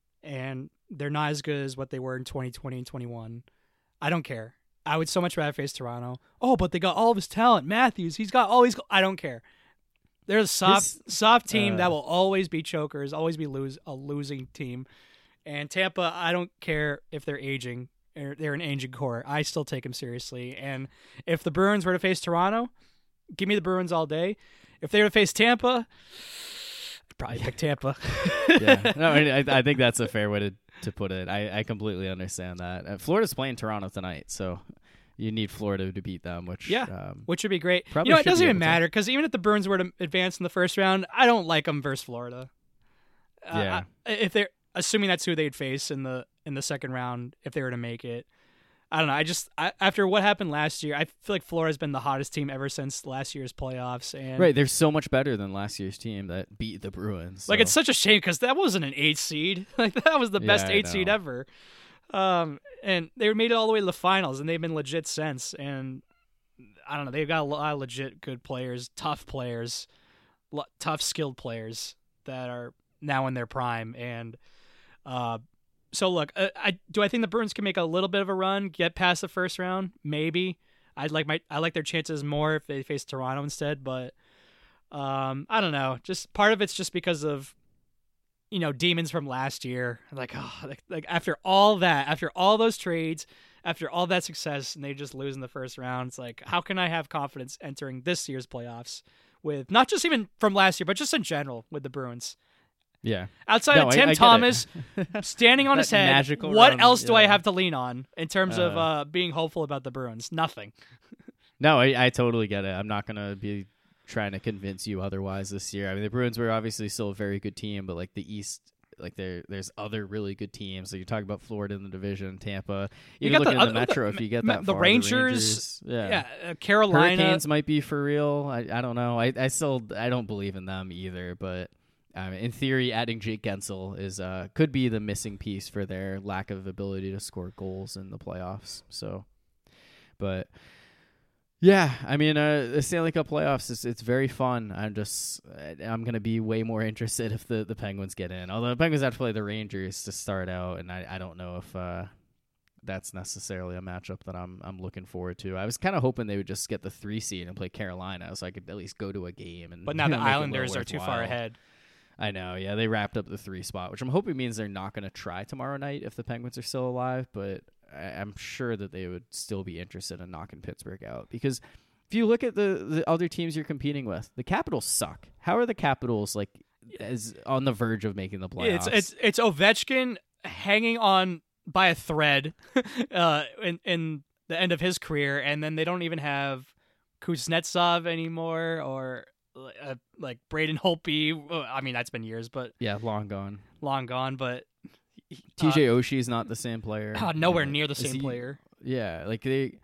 and they're not as good as what they were in twenty twenty and twenty-one. I don't care. I would so much rather face Toronto. Oh, but they got all of his talent. Matthews, he's got all his. I don't care. They're a soft, this, soft team uh, that will always be chokers, always be lose a losing team. And Tampa, I don't care if they're aging. They're an aging core. I still take them seriously. And if the Bruins were to face Toronto, give me the Bruins all day. If they were to face Tampa, I'd probably pick Tampa. Yeah, no, I, I think that's a fair way to, to put it. I, I completely understand that. Uh, Florida's playing Toronto tonight, so you need Florida to beat them, which yeah, um, which would be great. probably You know, it should doesn't be even able to. matter because even if the Bruins were to advance in the first round, I don't like them versus Florida. Uh, Yeah. I- if they're assuming that's who they'd face in the in the second round, if they were to make it, I don't know. I just I, after what happened last year, I feel like Florida's been the hottest team ever since last year's playoffs, and Right, they're so much better than last year's team that beat the Bruins. like so- it's such a shame because that wasn't an eight seed. Like that was the Yeah, best I eight seed know. ever. Um, and they made it all the way to the finals, and they've been legit since. And I don't know, they've got a lot of legit good players, tough players, lo- tough skilled players that are now in their prime. And uh, so look, uh, I do I think the Bruins can make a little bit of a run, get past the first round, maybe. I'd like my I like their chances more if they face Toronto instead, but um, I don't know. Just part of it's just because of you know demons from last year. Like oh, like, like after all that, after all those trades, after all that success, and they just lose in the first round. It's like how can I have confidence entering this year's playoffs with not just even from last year, but just in general with the Bruins. yeah. Outside No, of I- Tim I get it. Thomas standing on That his head, magical what run, else do I yeah. have to lean on in terms of Uh. uh, being hopeful about the Bruins? Nothing. No, I, I totally get it. I'm not going to be trying to convince you otherwise this year. I mean, the Bruins were obviously still a very good team, but like the East, like there, there's other really good teams. So you talk about Florida in the division, Tampa. You Even got the looking at the other- Metro, the- if you get Ma- that the far, Rangers, the Rangers, Yeah, uh, Carolina. Hurricanes might be for real. I, I don't know. I, I still I don't believe in them either. But um, in theory, adding Jake Gensel is uh, could be the missing piece for their lack of ability to score goals in the playoffs. So, but yeah, I mean, uh, the Stanley Cup playoffs is it's very fun. I'm just I'm gonna be way more interested if the, the Penguins get in. Although the Penguins have to play the Rangers to start out, and I, I don't know if. Uh, That's necessarily a matchup that I'm I'm looking forward to. I was kind of hoping they would just get the three seed and play Carolina, so I could at least go to a game. And But now you the know, make it a little Islanders are too far worthwhile. ahead. I know, yeah, they wrapped up the three spot, which I'm hoping means they're not going to try tomorrow night if the Penguins are still alive. But I, I'm sure that they would still be interested in knocking Pittsburgh out because if you look at the the other teams you're competing with, the Capitals suck. How are the Capitals like as on the verge of making the playoffs? It's it's it's Ovechkin hanging on by a thread uh, in in the end of his career, and then they don't even have Kuznetsov anymore or uh, like Braden Holtby. Well, I mean, that's been years, but yeah, long gone. long gone. But T J Oshie is not the same player. uh, nowhere Uh, near the is same he- player. Yeah, like they,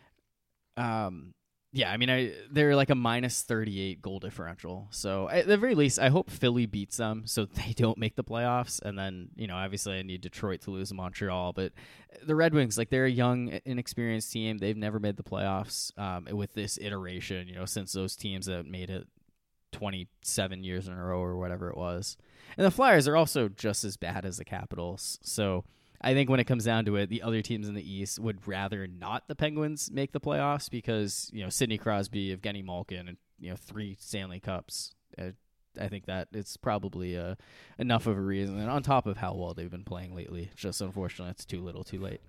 um, yeah. I mean, I they're like a minus thirty-eight goal differential. So at the very least, I hope Philly beats them so they don't make the playoffs. And then you know, obviously, I need Detroit to lose to Montreal. But the Red Wings, like they're a young, inexperienced team. They've never made the playoffs. Um, with this iteration, you know, since those teams that made it twenty-seven years in a row or whatever it was. And the Flyers are also just as bad as the Capitals. So I think when it comes down to it, the other teams in the East would rather not the Penguins make the playoffs because, you know, Sidney Crosby, Evgeny Malkin, and, you know, three Stanley Cups. Uh, I think that it's probably uh, enough of a reason. And on top of how well they've been playing lately, it's just unfortunately it's too little too late.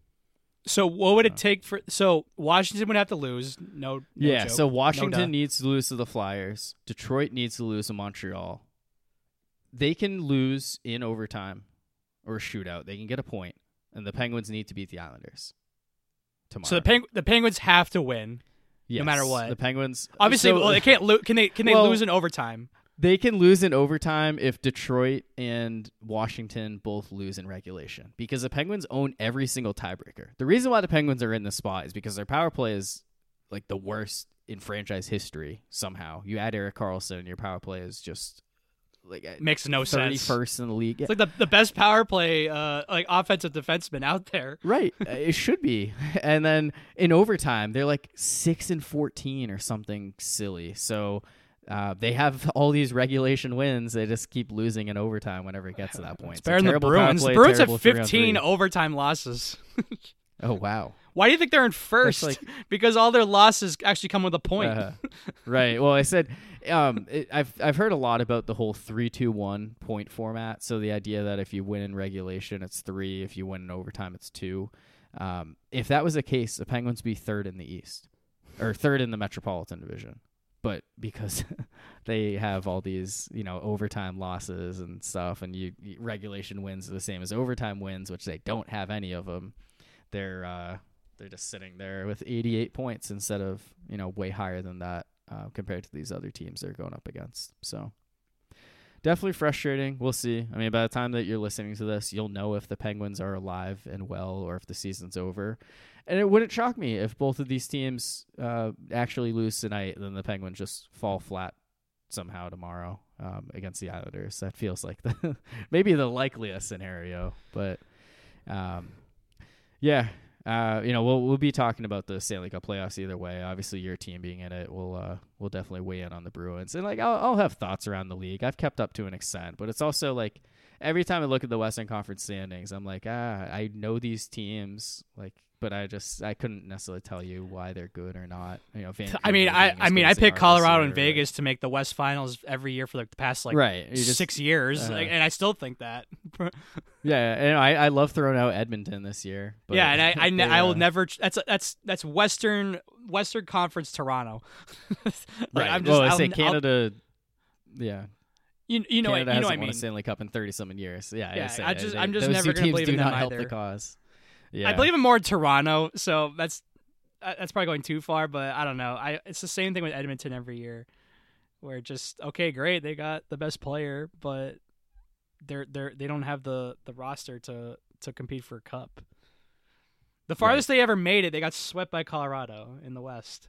So what would it take for? So Washington would have to lose. No. no yeah, joke. so No Washington duh. needs to lose to the Flyers. Detroit needs to lose to Montreal. They can lose in overtime or a shootout. They can get a point, and the Penguins need to beat the Islanders tomorrow. So the Peng- the Penguins have to win. Yes, matter what. The Penguins Obviously, so- well, they can't lose. Can they? Can they Well, lose in overtime? They can lose in overtime if Detroit and Washington both lose in regulation because the Penguins own every single tiebreaker. The reason why the Penguins are in this spot is because their power play is like the worst in franchise history somehow. You add Erik Karlsson and your power play is just like Makes no sense. thirty-first in the league. It's like the the best power play, uh, like offensive defenseman out there. Right. Uh, it should be. And then in overtime, they're like six and fourteen or something silly. So uh, they have all these regulation wins. They just keep losing in overtime whenever it gets to that point. It's better than the terrible power Bruins. play, the Bruins terrible have three on fifteen three. overtime losses. Oh, wow. Why do you think they're in first? like- because all their losses actually come with a point. Uh, right. Well, I said um, it, I've I've heard a lot about the whole three two one point format. So the idea that if you win in regulation, it's three. If you win in overtime, it's two. Um, if that was the case, the Penguins would be third in the East. or third in the Metropolitan Division. But because they have all these, you know, overtime losses and stuff, and you, you regulation wins are the same as overtime wins, which they don't have any of them. They're uh, they're just sitting there with eighty-eight points instead of, you know, way higher than that uh, compared to these other teams they're going up against. So definitely frustrating. We'll see. I mean, by the time that you're listening to this, you'll know if the Penguins are alive and well or if the season's over. And it wouldn't shock me if both of these teams uh, actually lose tonight, then the Penguins just fall flat somehow tomorrow um, against the Islanders. That feels like the maybe the likeliest scenario. But um, yeah, uh, you know, we'll we'll be talking about the Stanley Cup playoffs either way. Obviously, your team being in it, we'll uh, we'll definitely weigh in on the Bruins. And like, I'll I'll have thoughts around the league. I've kept up to an extent, but it's also like every time I look at the Western Conference standings, I'm like, ah, I know these teams, like. But I just I couldn't necessarily tell you why they're good or not. You know, Vancouver I mean, I I mean, I picked Colorado and Vegas like, to make the West Finals every year for like the past like right. Just, six years, uh, like, and I still think that. yeah, and I, I love throwing out Edmonton this year. But yeah, and I I, they, I will uh, never. That's that's that's Western Western Conference Toronto. like, right. I'm just, well, I I'll, say I'll, Canada. Yeah. You you know Canada I, you know hasn't I mean. won a Stanley Cup in thirty something years. Yeah, Yeah, I, say, I just they, I'm just those never two gonna teams believe do in them not help either. the cause. Yeah. I believe in more Toronto, so that's uh, that's probably going too far, but I don't know. I it's the same thing with Edmonton every year, where just okay, great, they got the best player, but they're they're they don't have the, the roster to, to compete for a cup. The farthest right. they ever made it, they got swept by Colorado in the West.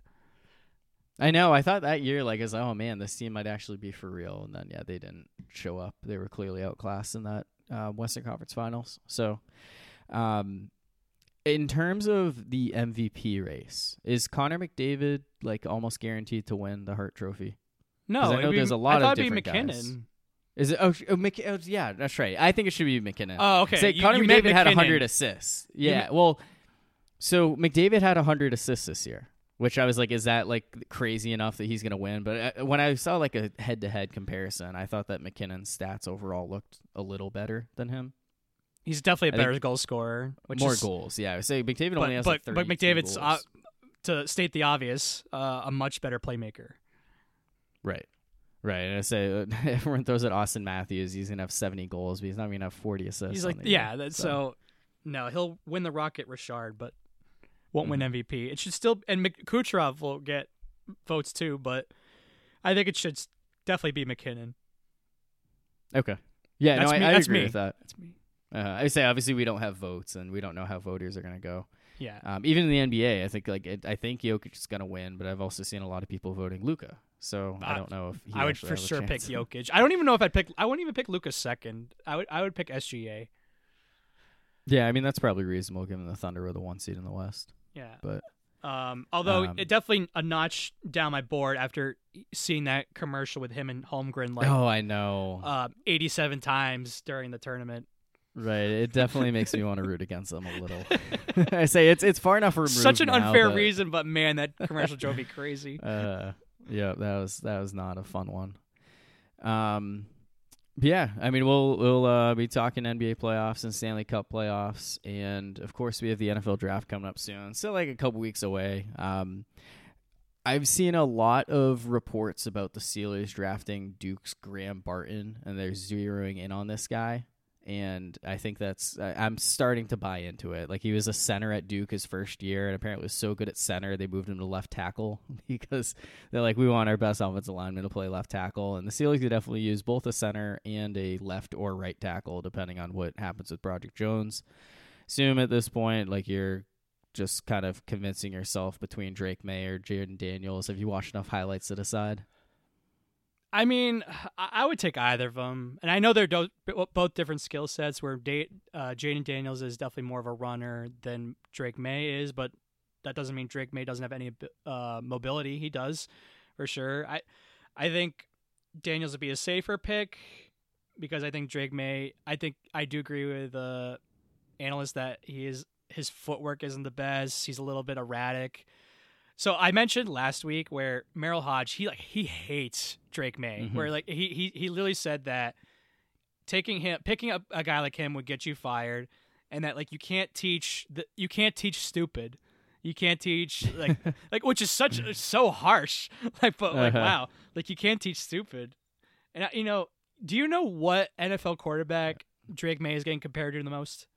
I know. I thought that year, like, as oh man, this team might actually be for real, and then yeah, they didn't show up. They were clearly outclassed in that uh, Western Conference Finals. So, um. In terms of the M V P race, is Connor McDavid like almost guaranteed to win the Hart Trophy? No, I know be, there's a lot I of different it'd be McKinnon. guys. Is it? Oh, oh, Mc, oh, yeah, that's right. I think it should be McKinnon. Oh, okay. Say, you, Connor you McDavid had McKinnon. one hundred assists. Yeah, well, so McDavid had one hundred assists this year, which I was like, is that like crazy enough that he's going to win? But when I saw like a head-to-head comparison, I thought that McKinnon's stats overall looked a little better than him. He's definitely a I better goal scorer. Which more is, goals, yeah. I would say McDavid but, only has but, like but thirty-two McDavid's, uh, goals. to state the obvious, uh, a much better playmaker. Right. Right. And I say uh, everyone throws at Austin Matthews. He's going to have seventy goals, but he's not going to have forty assists. He's like, yeah, that's so. so. No, he'll win the Rocket Richard, but won't mm-hmm. win M V P. It should still, and Mc, Kucherov will get votes too, but I think it should definitely be McKinnon. Okay. Yeah, that's no, me. I, I that's agree me. with that. That's me. Uh, I say obviously we don't have votes, and we don't know how voters are going to go. Yeah. Um, even in the N B A, I think like it, I think Jokic is going to win, but I've also seen a lot of people voting Luka. So uh, I don't know if he I would for sure pick Jokic. I don't even know if I'd pick. I wouldn't even pick Luka second. I would. I would pick S G A. Yeah, I mean that's probably reasonable given the Thunder were the one seed in the West. Yeah. But um, although um, it definitely a notch down my board after seeing that commercial with him and Holmgren like oh I know uh, eighty-seven times during the tournament. Right, it definitely makes me want to root against them a little. I say it's it's far enough removed. Such an now, unfair but, reason, but man, that commercial drove me crazy. Uh, yeah, that was that was not a fun one. Um, yeah, I mean we'll we'll uh, be talking N B A playoffs and Stanley Cup playoffs, and of course we have the N F L draft coming up soon. Still like a couple weeks away. Um, I've seen a lot of reports about the Steelers drafting Duke's Graham Barton, and they're zeroing in on this guy. And I think that's uh, I'm starting to buy into it. Like he was a center at Duke his first year, and apparently was so good at center they moved him to left tackle because they're like, we want our best offensive lineman to play left tackle. And the Steelers could definitely use both a center and a left or right tackle depending on what happens with Broderick Jones. Assume at this point, like you're just kind of convincing yourself between Drake May or Jaden Daniels. Have you watched enough highlights to decide? I mean, I would take either of them, and I know they're do- both different skill sets. Where da- uh, Jaden Daniels is definitely more of a runner than Drake May is, but that doesn't mean Drake May doesn't have any uh, mobility. He does, for sure. I, I think Daniels would be a safer pick because I think Drake May. I think I do agree with uh, analysts that he is his footwork isn't the best. He's a little bit erratic. So I mentioned last week where Merrill Hodge, he like he hates Drake May, mm-hmm. where like he, he he literally said that taking him picking up a guy like him would get you fired, and that like you can't teach the you can't teach stupid, You can't teach like like which is such so harsh. Like, but like Uh-huh. wow, like you can't teach stupid. And I- you know, do you know what N F L quarterback Drake May is getting compared to the most?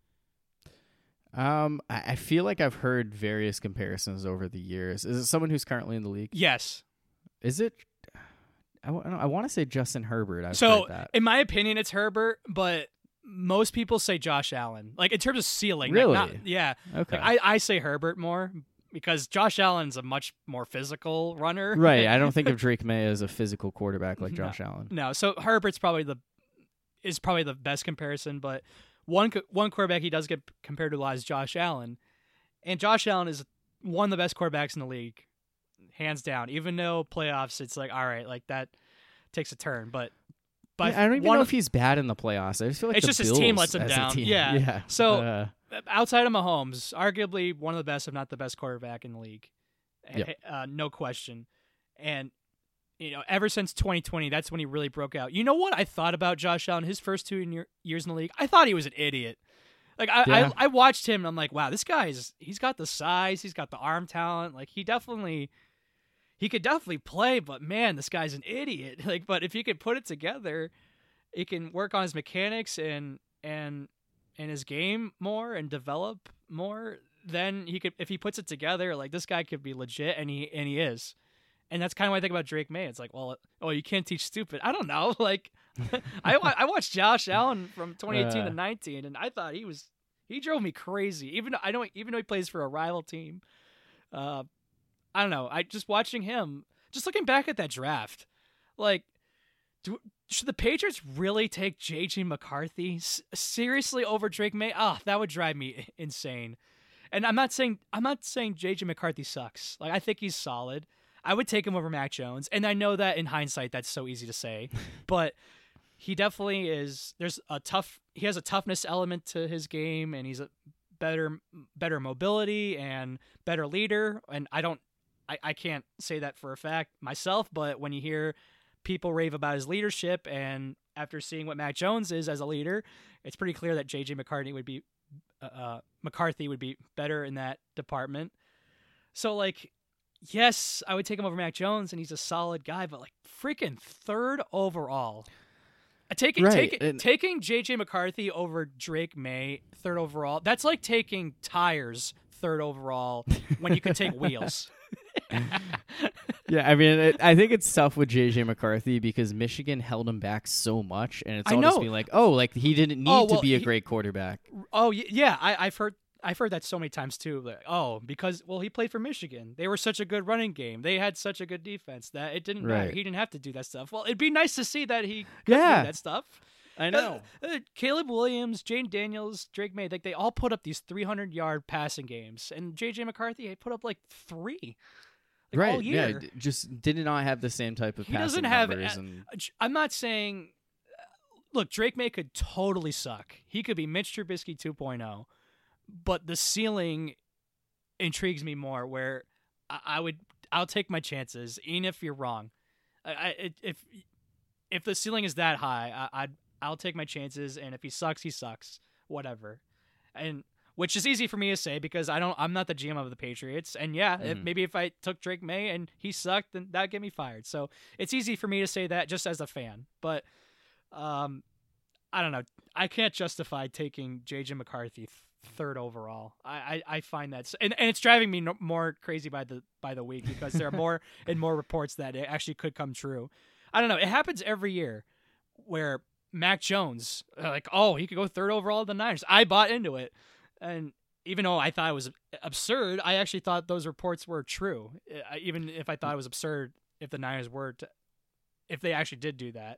Um, I, I feel like I've heard various comparisons over the years. Is it someone who's currently in the league? Yes. Is it? I, w- I want to say Justin Herbert. I've So, heard that. in my opinion, it's Herbert, but most people say Josh Allen. Like in terms of ceiling, Really? Like, not, yeah. Okay. Like, I I say Herbert more because Josh Allen's a much more physical runner. Right. I don't think of Drake May as a physical quarterback like Josh Allen. No, so Herbert's probably the is probably the best comparison, but one co- one quarterback he does get compared to a lot is Josh Allen, and Josh Allen is one of the best quarterbacks in the league, hands down. Even though playoffs, it's like all right, like that takes a turn, but by Yeah, I don't even one know of- if he's bad in the playoffs. I just feel like It's the just his team Bills lets him as a down. team- Yeah. yeah. So- Uh, outside of Mahomes, arguably one of the best, if not the best quarterback in the league, Yep. uh, no question. And you know, ever since twenty twenty, that's when he really broke out. You know what I thought about Josh Allen his first two year, years in the league? I thought he was an idiot. Like I, Yeah. I, I watched him and I'm like, wow, this guy's he's got the size, he's got the arm talent. Like he definitely, he could definitely play, but man, this guy's an idiot. Like, but if he could put it together, he can work on his mechanics and and and his game more and develop more. Then he could, if he puts it together, like this guy could be legit, and he and he is. And that's kind of what I think about Drake May. It's like, well, oh, you can't teach stupid. I don't know. Like, I wa- I watched Josh Allen from twenty eighteen Uh. to nineteen, and I thought he was he drove me crazy. Even though I don't, even though he plays for a rival team, uh, I don't know. I just watching him, just looking back at that draft, like, do, should the Patriots really take J J McCarthy S- seriously over Drake May? Ah, that would drive me insane. And I'm not saying I'm not saying J J McCarthy sucks. Like I think he's solid. I would take him over Mac Jones, and I know that in hindsight that's so easy to say, but he definitely is. There's a tough. He has a toughness element to his game, and he's a better better mobility and better leader. And I don't. I, I can't say that for a fact myself, but when you hear people rave about his leadership, and after seeing what Mac Jones is as a leader, it's pretty clear that J J McCarthy would be uh, McCarthy would be better in that department. So like. Yes, I would take him over Mac Jones, and he's a solid guy, but like freaking third overall. Uh, Taking Right, taking and- taking J J McCarthy over Drake May third overall. That's like taking tires third overall when you could take wheels. Yeah, I mean, it, I think it's tough with J J McCarthy because Michigan held him back so much, and it's I all just know. being like, oh, like he didn't need Oh, to well, be a he- great quarterback. Oh y- yeah, I, I've heard I've heard that so many times too. Like, oh, because well, he played for Michigan. They were such a good running game. They had such a good defense that it didn't matter. Right. He didn't have to do that stuff. Well, it'd be nice to see that he could Yeah. do that stuff. I Uh, uh, Caleb Williams, Jane Daniels, Drake May, like they all put up these three hundred yard passing games, and J J McCarthy he put up like three. Like, right. all year. Yeah. d- Just did not have the same type of He passing doesn't have. numbers. uh, and I'm not saying. Look, Drake May could totally suck. He could be Mitch Trubisky 2.0, but the ceiling intrigues me more. Where I, I would, I'll take my chances, even if you're wrong. I, I it- if if the ceiling is that high, I, I'd I'll take my chances, and if he sucks, he sucks. Whatever, and. Which is easy for me to say because I don't. I'm not the G M of the Patriots, and yeah, if, Mhm. maybe if I took Drake May and he sucked, then that'd get me fired. So it's easy for me to say that just as a fan. But um, I don't know. I can't justify taking J J McCarthy th- third overall. I, I, I find that, s- and, and it's driving me no, more crazy by the by the week because there are more and more reports that it actually could come true. I don't know. It happens every year where Mac Jones, uh, like, oh, he could go third overall to the Niners. I bought into it. And even though I thought it was absurd, I actually thought those reports were true. I- Even if I thought it was absurd, if the Niners were to, if they actually did do that.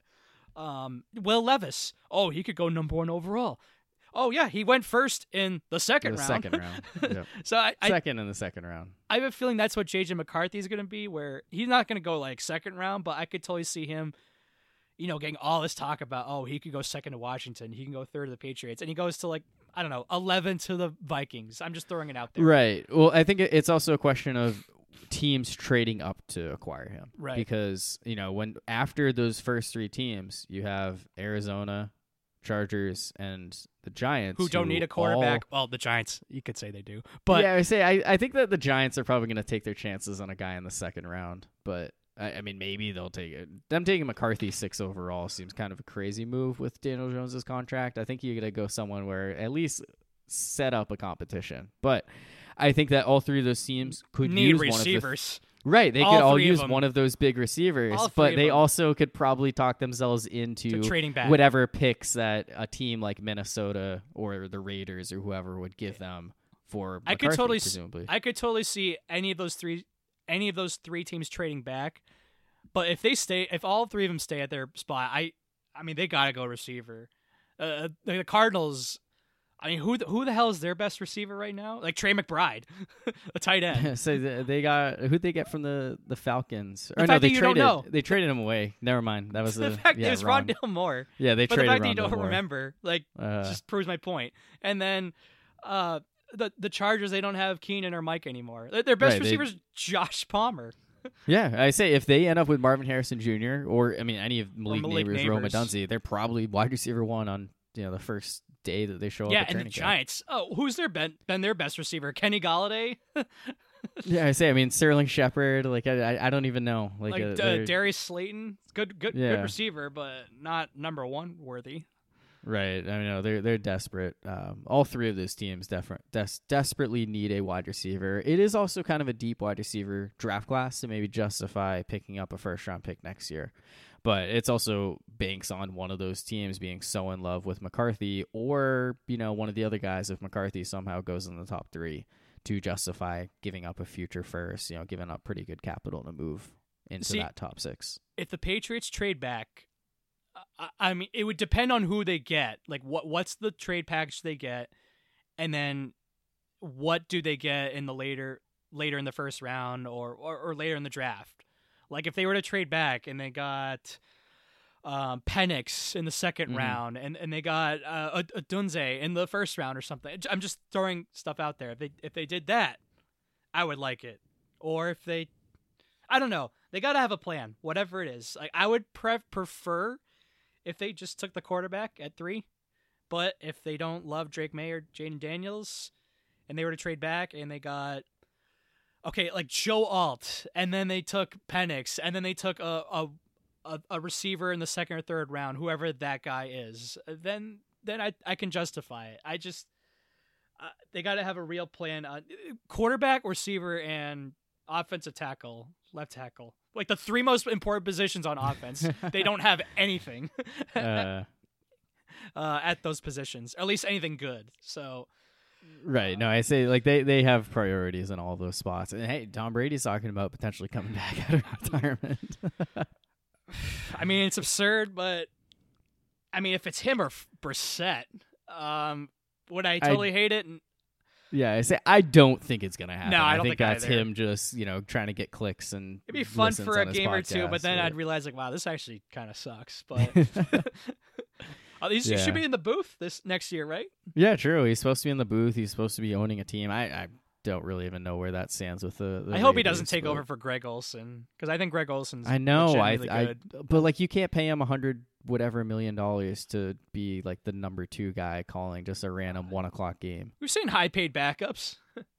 Um, Will Levis, oh, he could go number one overall. Oh yeah, he went first in the second the round. second round. Yep. So I, I, Second in the second round. I have a feeling that's what J J McCarthy is going to be, where he's not going to go like second round, but I could totally see him, you know, getting all this talk about, oh, he could go second to Washington, he can go third to the Patriots, and he goes to like, I don't know, eleven to the Vikings. I'm just throwing it out there. Right. Well, I think it- it's also a question of teams trading up to acquire him. Right. Because, you know, when after those first three teams, you have Arizona, Chargers, and the Giants, who don't who need a quarterback. all- Well, the Giants, you could say they do, but yeah, I say I, I think that the Giants are probably going to take their chances on a guy in the second round, but I, I mean maybe they'll take it. Them taking McCarthy six overall seems kind of a crazy move with Daniel Jones's contract. I think you got to go someone where at least set up a competition, but I think that all three of those teams could need use receivers. One of the, Right, they All could all three of use them. one of those big receivers, All three but of they them. also could probably talk themselves into To trading back. whatever picks that a team like Minnesota or the Raiders or whoever would give them for I McCarthy, could totally, s- presumably. I could totally see any of those three, any of those three teams trading back. But if they stay, if all three of them stay at their spot, I, I mean, they gotta go receiver. Uh, the the Cardinals. I mean, who the, who the hell is their best receiver right now? Like Trey McBride, a tight end. so th- they got who'd they get from the, the Falcons? The Or fact no, that they you don't traded know. they traded him away. Never mind. That was the a fact yeah, that it was wrong. Rondale Moore. Yeah, they But the traded fact that you Rondale don't Moore. remember, like, Uh, just proves my point. And then, uh, the the Chargers, they don't have Keenan or Mike anymore. Their their best Right, they- receiver is Josh Palmer. Yeah, I say if they end up with Marvin Harrison Junior or I mean any of Malik, Malik Neighbors, Roma Neighbors. Dunze, they're probably wide receiver one on you know the first day that they show Yeah, up. At and the training camp. Giants. Oh, who's their been, been their best receiver? Kenny Galladay, Yeah, I say. I mean, Sterling Shepard. Like, I, I- I don't even know. Like, like uh, uh, they're- Darius Slayton. Good, good, Yeah. good receiver, but not number one worthy. right. I know they're they're desperate. Um, all three of those teams definitely des- desperately need a wide receiver. It is also kind of a deep wide receiver draft class to maybe justify picking up a first round pick next year. But it's also banks on one of those teams being so in love with McCarthy, or you know, one of the other guys if McCarthy somehow goes in the top three to justify giving up a future first. You know, giving up pretty good capital to move into See, that top six. If the Patriots trade back, I, I mean, it would depend on who they get. Like, what what's the trade package they get, and then what do they get in the later later in the first round or or, or later in the draft? Like, if they were to trade back and they got um, Penix in the second Mhm. round, and, and they got uh, a, a Dunze in the first round or something. I'm just throwing stuff out there. If they if they did that, I would like it. Or if they, I don't know, they got to have a plan. Whatever it is, like I would pre- prefer if they just took the quarterback at three. But if they don't love Drake May or Jaden Daniels, and they were to trade back and they got okay, like Joe Alt, and then they took Penix, and then they took a a, a, a receiver in the second or third round, whoever that guy is, then then I I can justify it. I just uh, they got to have a real plan. Uh, quarterback, receiver, and offensive tackle, left tackle, like the three most important positions on offense. They don't have anything Uh, uh, at those positions, or at least anything good. So. Right. No, I say like they, they have priorities in all those spots. And hey, Tom Brady's talking about potentially coming back out of retirement. I mean, it's absurd, but I mean, if it's him or F- Brissett, um, would I totally hate it? And yeah, I say I don't think it's gonna happen. No, I don't think, think that's either. him just you know trying to get clicks and it'd be fun listens for a on his game or two, podcast, but then but- I'd realize, like, wow, this actually kind of sucks. But oh, these you Yeah. should be in the booth this next year, right? Yeah, true. He's supposed to be in the booth. He's supposed to be owning a team. I, I don't really even know where that stands with the. the I hope he Raiders, doesn't take but- over for Greg Olson, because I think Greg Olson's I know. I, legitimately I, good. but like you can't pay him a hundred whatever million dollars to be like the number two guy calling just a random one o'clock game. We've seen high paid backups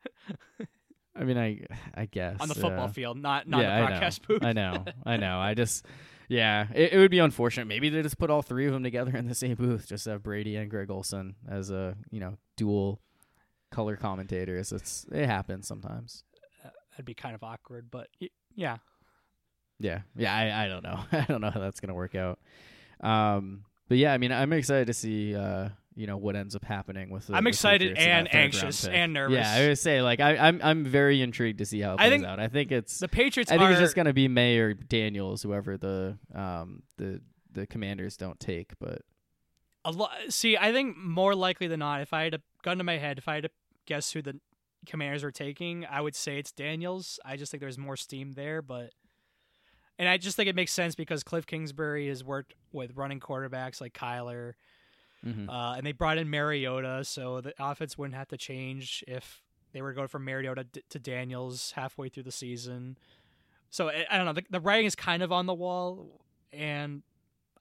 I mean, I, I guess on the football uh, field, not not yeah, the broadcast I know. booth. I know. I know. I just, yeah, it, it would be unfortunate. Maybe they just put all three of them together in the same booth, just have Brady and Greg Olson as a you know dual color commentators. It's it happens sometimes. That'd be kind of awkward, but y- yeah. Yeah, yeah. I, I don't know. I don't know how that's gonna work out. Um, but yeah, I mean, I'm excited to see uh, you know, what ends up happening with. The, I'm the excited Patriots in and that third round anxious pick. and nervous. Yeah, I would say like I, I'm I'm very intrigued to see how it I plays think out. I think it's The Patriots I think are it's just gonna be May or Daniels, whoever the um the the Commanders don't take. But a lot. See, I think more likely than not, if I had a gun to my head, if I had to guess who the Commanders were taking, I would say it's Daniels. I just think there's more steam there, but and I just think it makes sense because Cliff Kingsbury has worked with running quarterbacks like Kyler, mhm. uh, and they brought in Mariota, so the offense wouldn't have to change if they were to go from Mariota d- to Daniels halfway through the season. So I, I don't know. The, the writing is kind of on the wall, and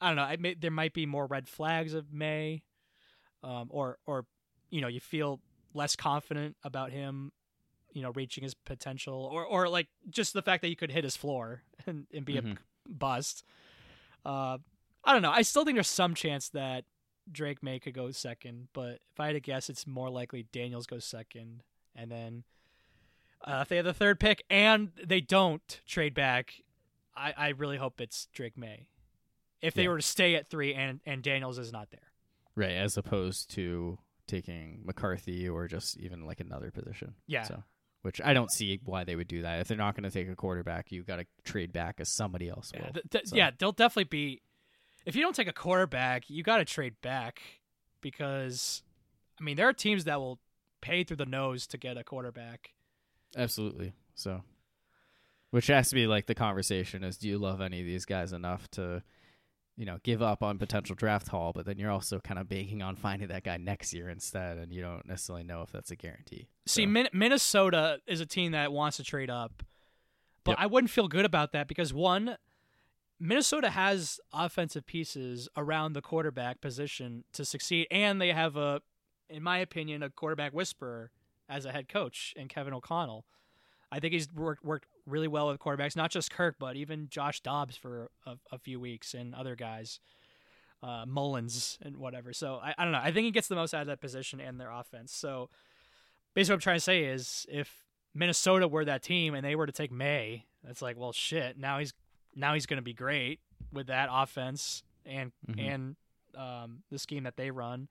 I don't know. I may, there might be more red flags of May, um, or or you know, you feel less confident about him, you know, reaching his potential, or or like just the fact that he could hit his floor and, and be mm-hmm. a bust. Uh, I don't know. I still think there's some chance that Drake May could go second, but if I had to guess, it's more likely Daniels goes second, and then uh, if they have the third pick and they don't trade back, I, I really hope it's Drake May. If they yeah. were to stay at three and, and Daniels is not there. Right, as opposed to taking McCarthy or just even like another position. Yeah. So, which I don't see why they would do that. If they're not going to take a quarterback, you got to trade back as somebody else will. Yeah, th- th- so. yeah, they'll definitely be. If you don't take a quarterback, you got to trade back because, I mean, there are teams that will pay through the nose to get a quarterback. Absolutely. So, which has to be like the conversation is, do you love any of these guys enough to, you know, give up on potential draft haul, but then you're also kind of banking on finding that guy next year instead, and you don't necessarily know if that's a guarantee. See, so. Min- Minnesota is a team that wants to trade up, but yep. I wouldn't feel good about that because, one, Minnesota has offensive pieces around the quarterback position to succeed, and they have a, in my opinion, a quarterback whisperer as a head coach in Kevin O'Connell. I think he's worked worked really well with quarterbacks, not just Kirk, but even Josh Dobbs for a, a few weeks and other guys, uh, Mullins and whatever. So I, I don't know. I think he gets the most out of that position and their offense. So basically what I'm trying to say is if Minnesota were that team and they were to take May, it's like, well, shit, now he's now he's going to be great with that offense and mm-hmm. and um, the scheme that they run.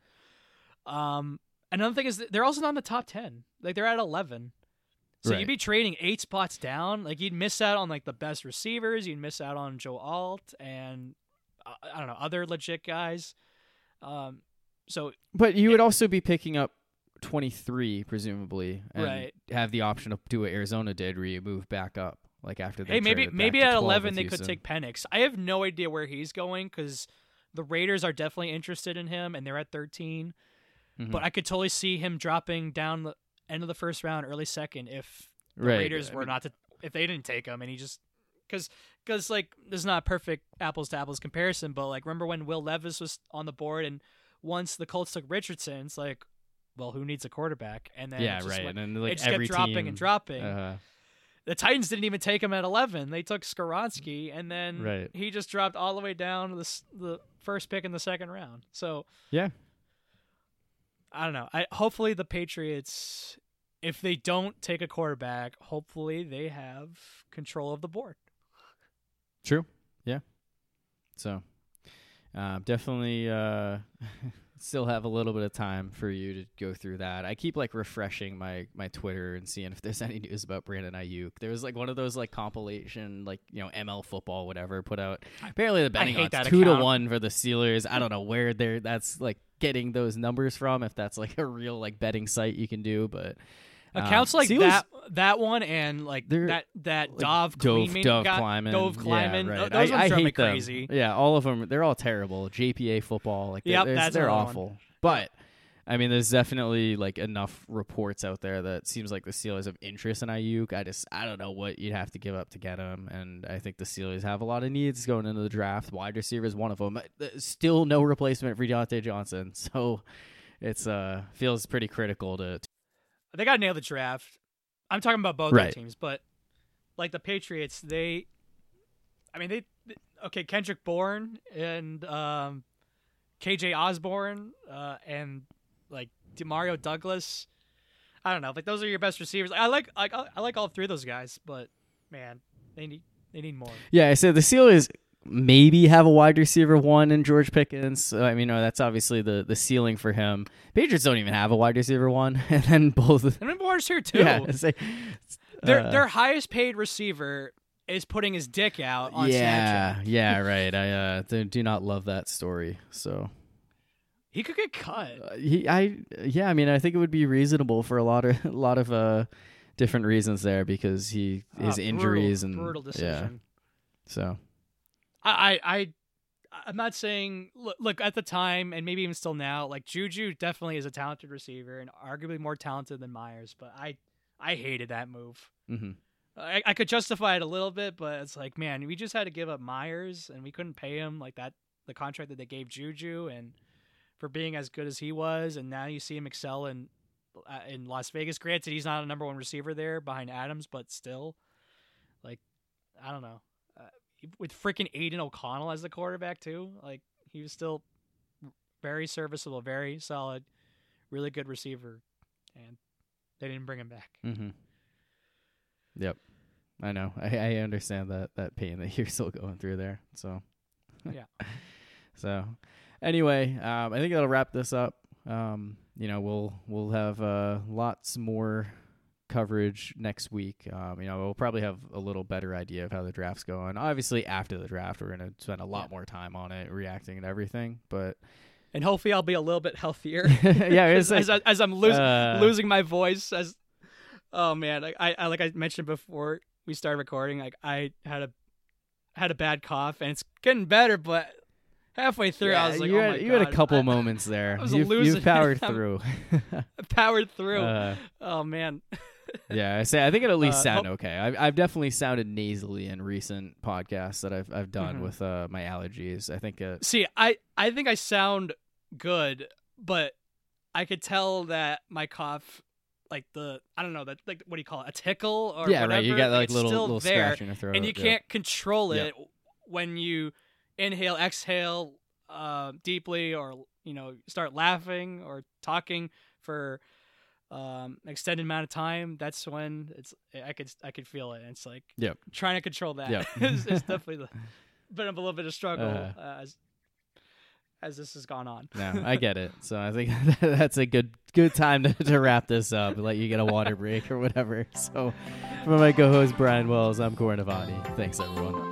Um, another thing is they're also not in the top ten. Like they're at eleven. So right. you'd be trading eight spots down. Like you'd miss out on like the best receivers. You'd miss out on Joe Alt and uh, I don't know, other legit guys. Um, so, but you it, would also be picking up twenty-three presumably, and right. have the option to do what Arizona did, where you move back up. Like after they hey, maybe back maybe to at eleven they Houston. could take Penix. I have no idea where he's going because the Raiders are definitely interested in him, and they're at thirteen. Mm-hmm. But I could totally see him dropping down the end of the first round, early second, if the right. Raiders I were mean, not to, if they didn't take him, and he just because because like this is not a perfect apples to apples comparison, but like remember when Will Levis was on the board, and once the Colts took Richardson, it's like, well, who needs a quarterback? And then yeah, it just right, went, and then like it just every kept dropping team, and dropping. Uh, The Titans didn't even take him at eleven. They took Skoronski, and then right. he just dropped all the way down to the the first pick in the second round. So yeah. I don't know. I hopefully the Patriots, if they don't take a quarterback, hopefully they have control of the board. True. Yeah. So, uh, definitely uh, still have a little bit of time for you to go through that. I keep like refreshing my my Twitter and seeing if there's any news about Brandon Ayuk. There was like one of those like compilation, like, you know, M L football, whatever, put out. Apparently the betting odds two account. to one for the Steelers. I don't know where they're that's like getting those numbers from, if that's like a real like betting site you can do, but accounts um, like Steelers, that that one and like that that like Dove Dove, Kleiman Dove got, Kleiman, Dove Kleiman. Yeah, right. Those I, ones I drive hate me them. crazy. Yeah, all of them. They're all terrible. J P A football, like yep, they're, that's they're another awful. One. But I mean, there's definitely like enough reports out there that seems like the Steelers have interest in Ayuk. I just I don't know what you'd have to give up to get him, and I think the Steelers have a lot of needs going into the draft. Wide receiver is one of them. Still no replacement for Deontay Johnson, so it's uh feels pretty critical to. to they got to nail the draft. I'm talking about both right. their teams, but like the Patriots, they, I mean they, okay, Kendrick Bourne and um, K J Osborne uh, and like Demario Douglas. I don't know, like those are your best receivers. I like like I like all three of those guys, but man, they need they need more. Yeah, I said the Steelers maybe have a wide receiver one in George Pickens. So, I mean, no, that's obviously the, the ceiling for him. Patriots don't even have a wide receiver one, and then both. And then Bourne's here too. Yeah, it's like, uh, their their highest paid receiver is putting his dick out on yeah, Snapchat. Yeah, right. I uh, do not love that story. So he could get cut. Uh, he, I, yeah. I mean, I think it would be reasonable for a lot of a lot of uh, different reasons there because he his uh, injuries brutal, and brutal decision. Yeah. So. I, I, I'm not saying look, look at the time and maybe even still now. Like Juju definitely is a talented receiver and arguably more talented than Myers, but I, I hated that move. Mm-hmm. I, I could justify it a little bit, but it's like, man, we just had to give up Myers and we couldn't pay him like that. the contract that they gave Juju and for being as good as he was, and now you see him excel in uh, in Las Vegas. Granted, he's not a number one receiver there behind Adams, but still, like, I don't know. Uh, with freaking Aiden O'Connell as the quarterback too, like he was still very serviceable, very solid, really good receiver, and they didn't bring him back. Mm-hmm. Yep, I know. I, I understand that that pain that you're still going through there. So, yeah. So, anyway, um, I think that'll wrap this up. Um, you know, we'll we'll have uh, lots more coverage next week. Um, you know, we'll probably have a little better idea of how the draft's going. Obviously, after the draft, we're going to spend a lot yeah. more time on it, reacting and everything. But and hopefully, I'll be a little bit healthier. yeah, as, like, as, as I'm losing uh, losing my voice. As oh man, I, I like I mentioned before we started recording, like I had a had a bad cough, and it's getting better, but halfway through, yeah, I was like, you "Oh had, my you god!" had a couple I, moments there. I was you've, losing. you've powered through. powered through. Uh, oh man. yeah, I say I think it at least Uh, sound hope- okay. I've I've definitely sounded nasally in recent podcasts that I've I've done Mhm. with uh, my allergies. I think uh, See, I I think I sound good, but I could tell that my cough, like the I don't know that like what do you call it, a tickle or yeah, whatever, right. You got like it's little still little there, scratch in your throat, and you yeah. can't control Yeah. it when you inhale, exhale uh, deeply, or you know start laughing or talking for um, an extended amount of time. That's when it's I could I could feel it. And it's like Yep. trying to control that Yep. is, is definitely the been a little bit of struggle Uh, uh, as as this has gone on. No, I get it. So I think that's a good good time to, to wrap this up and let you get a water break or whatever. So for my co-host Brian Wells, I'm Corin Avani. Thanks everyone.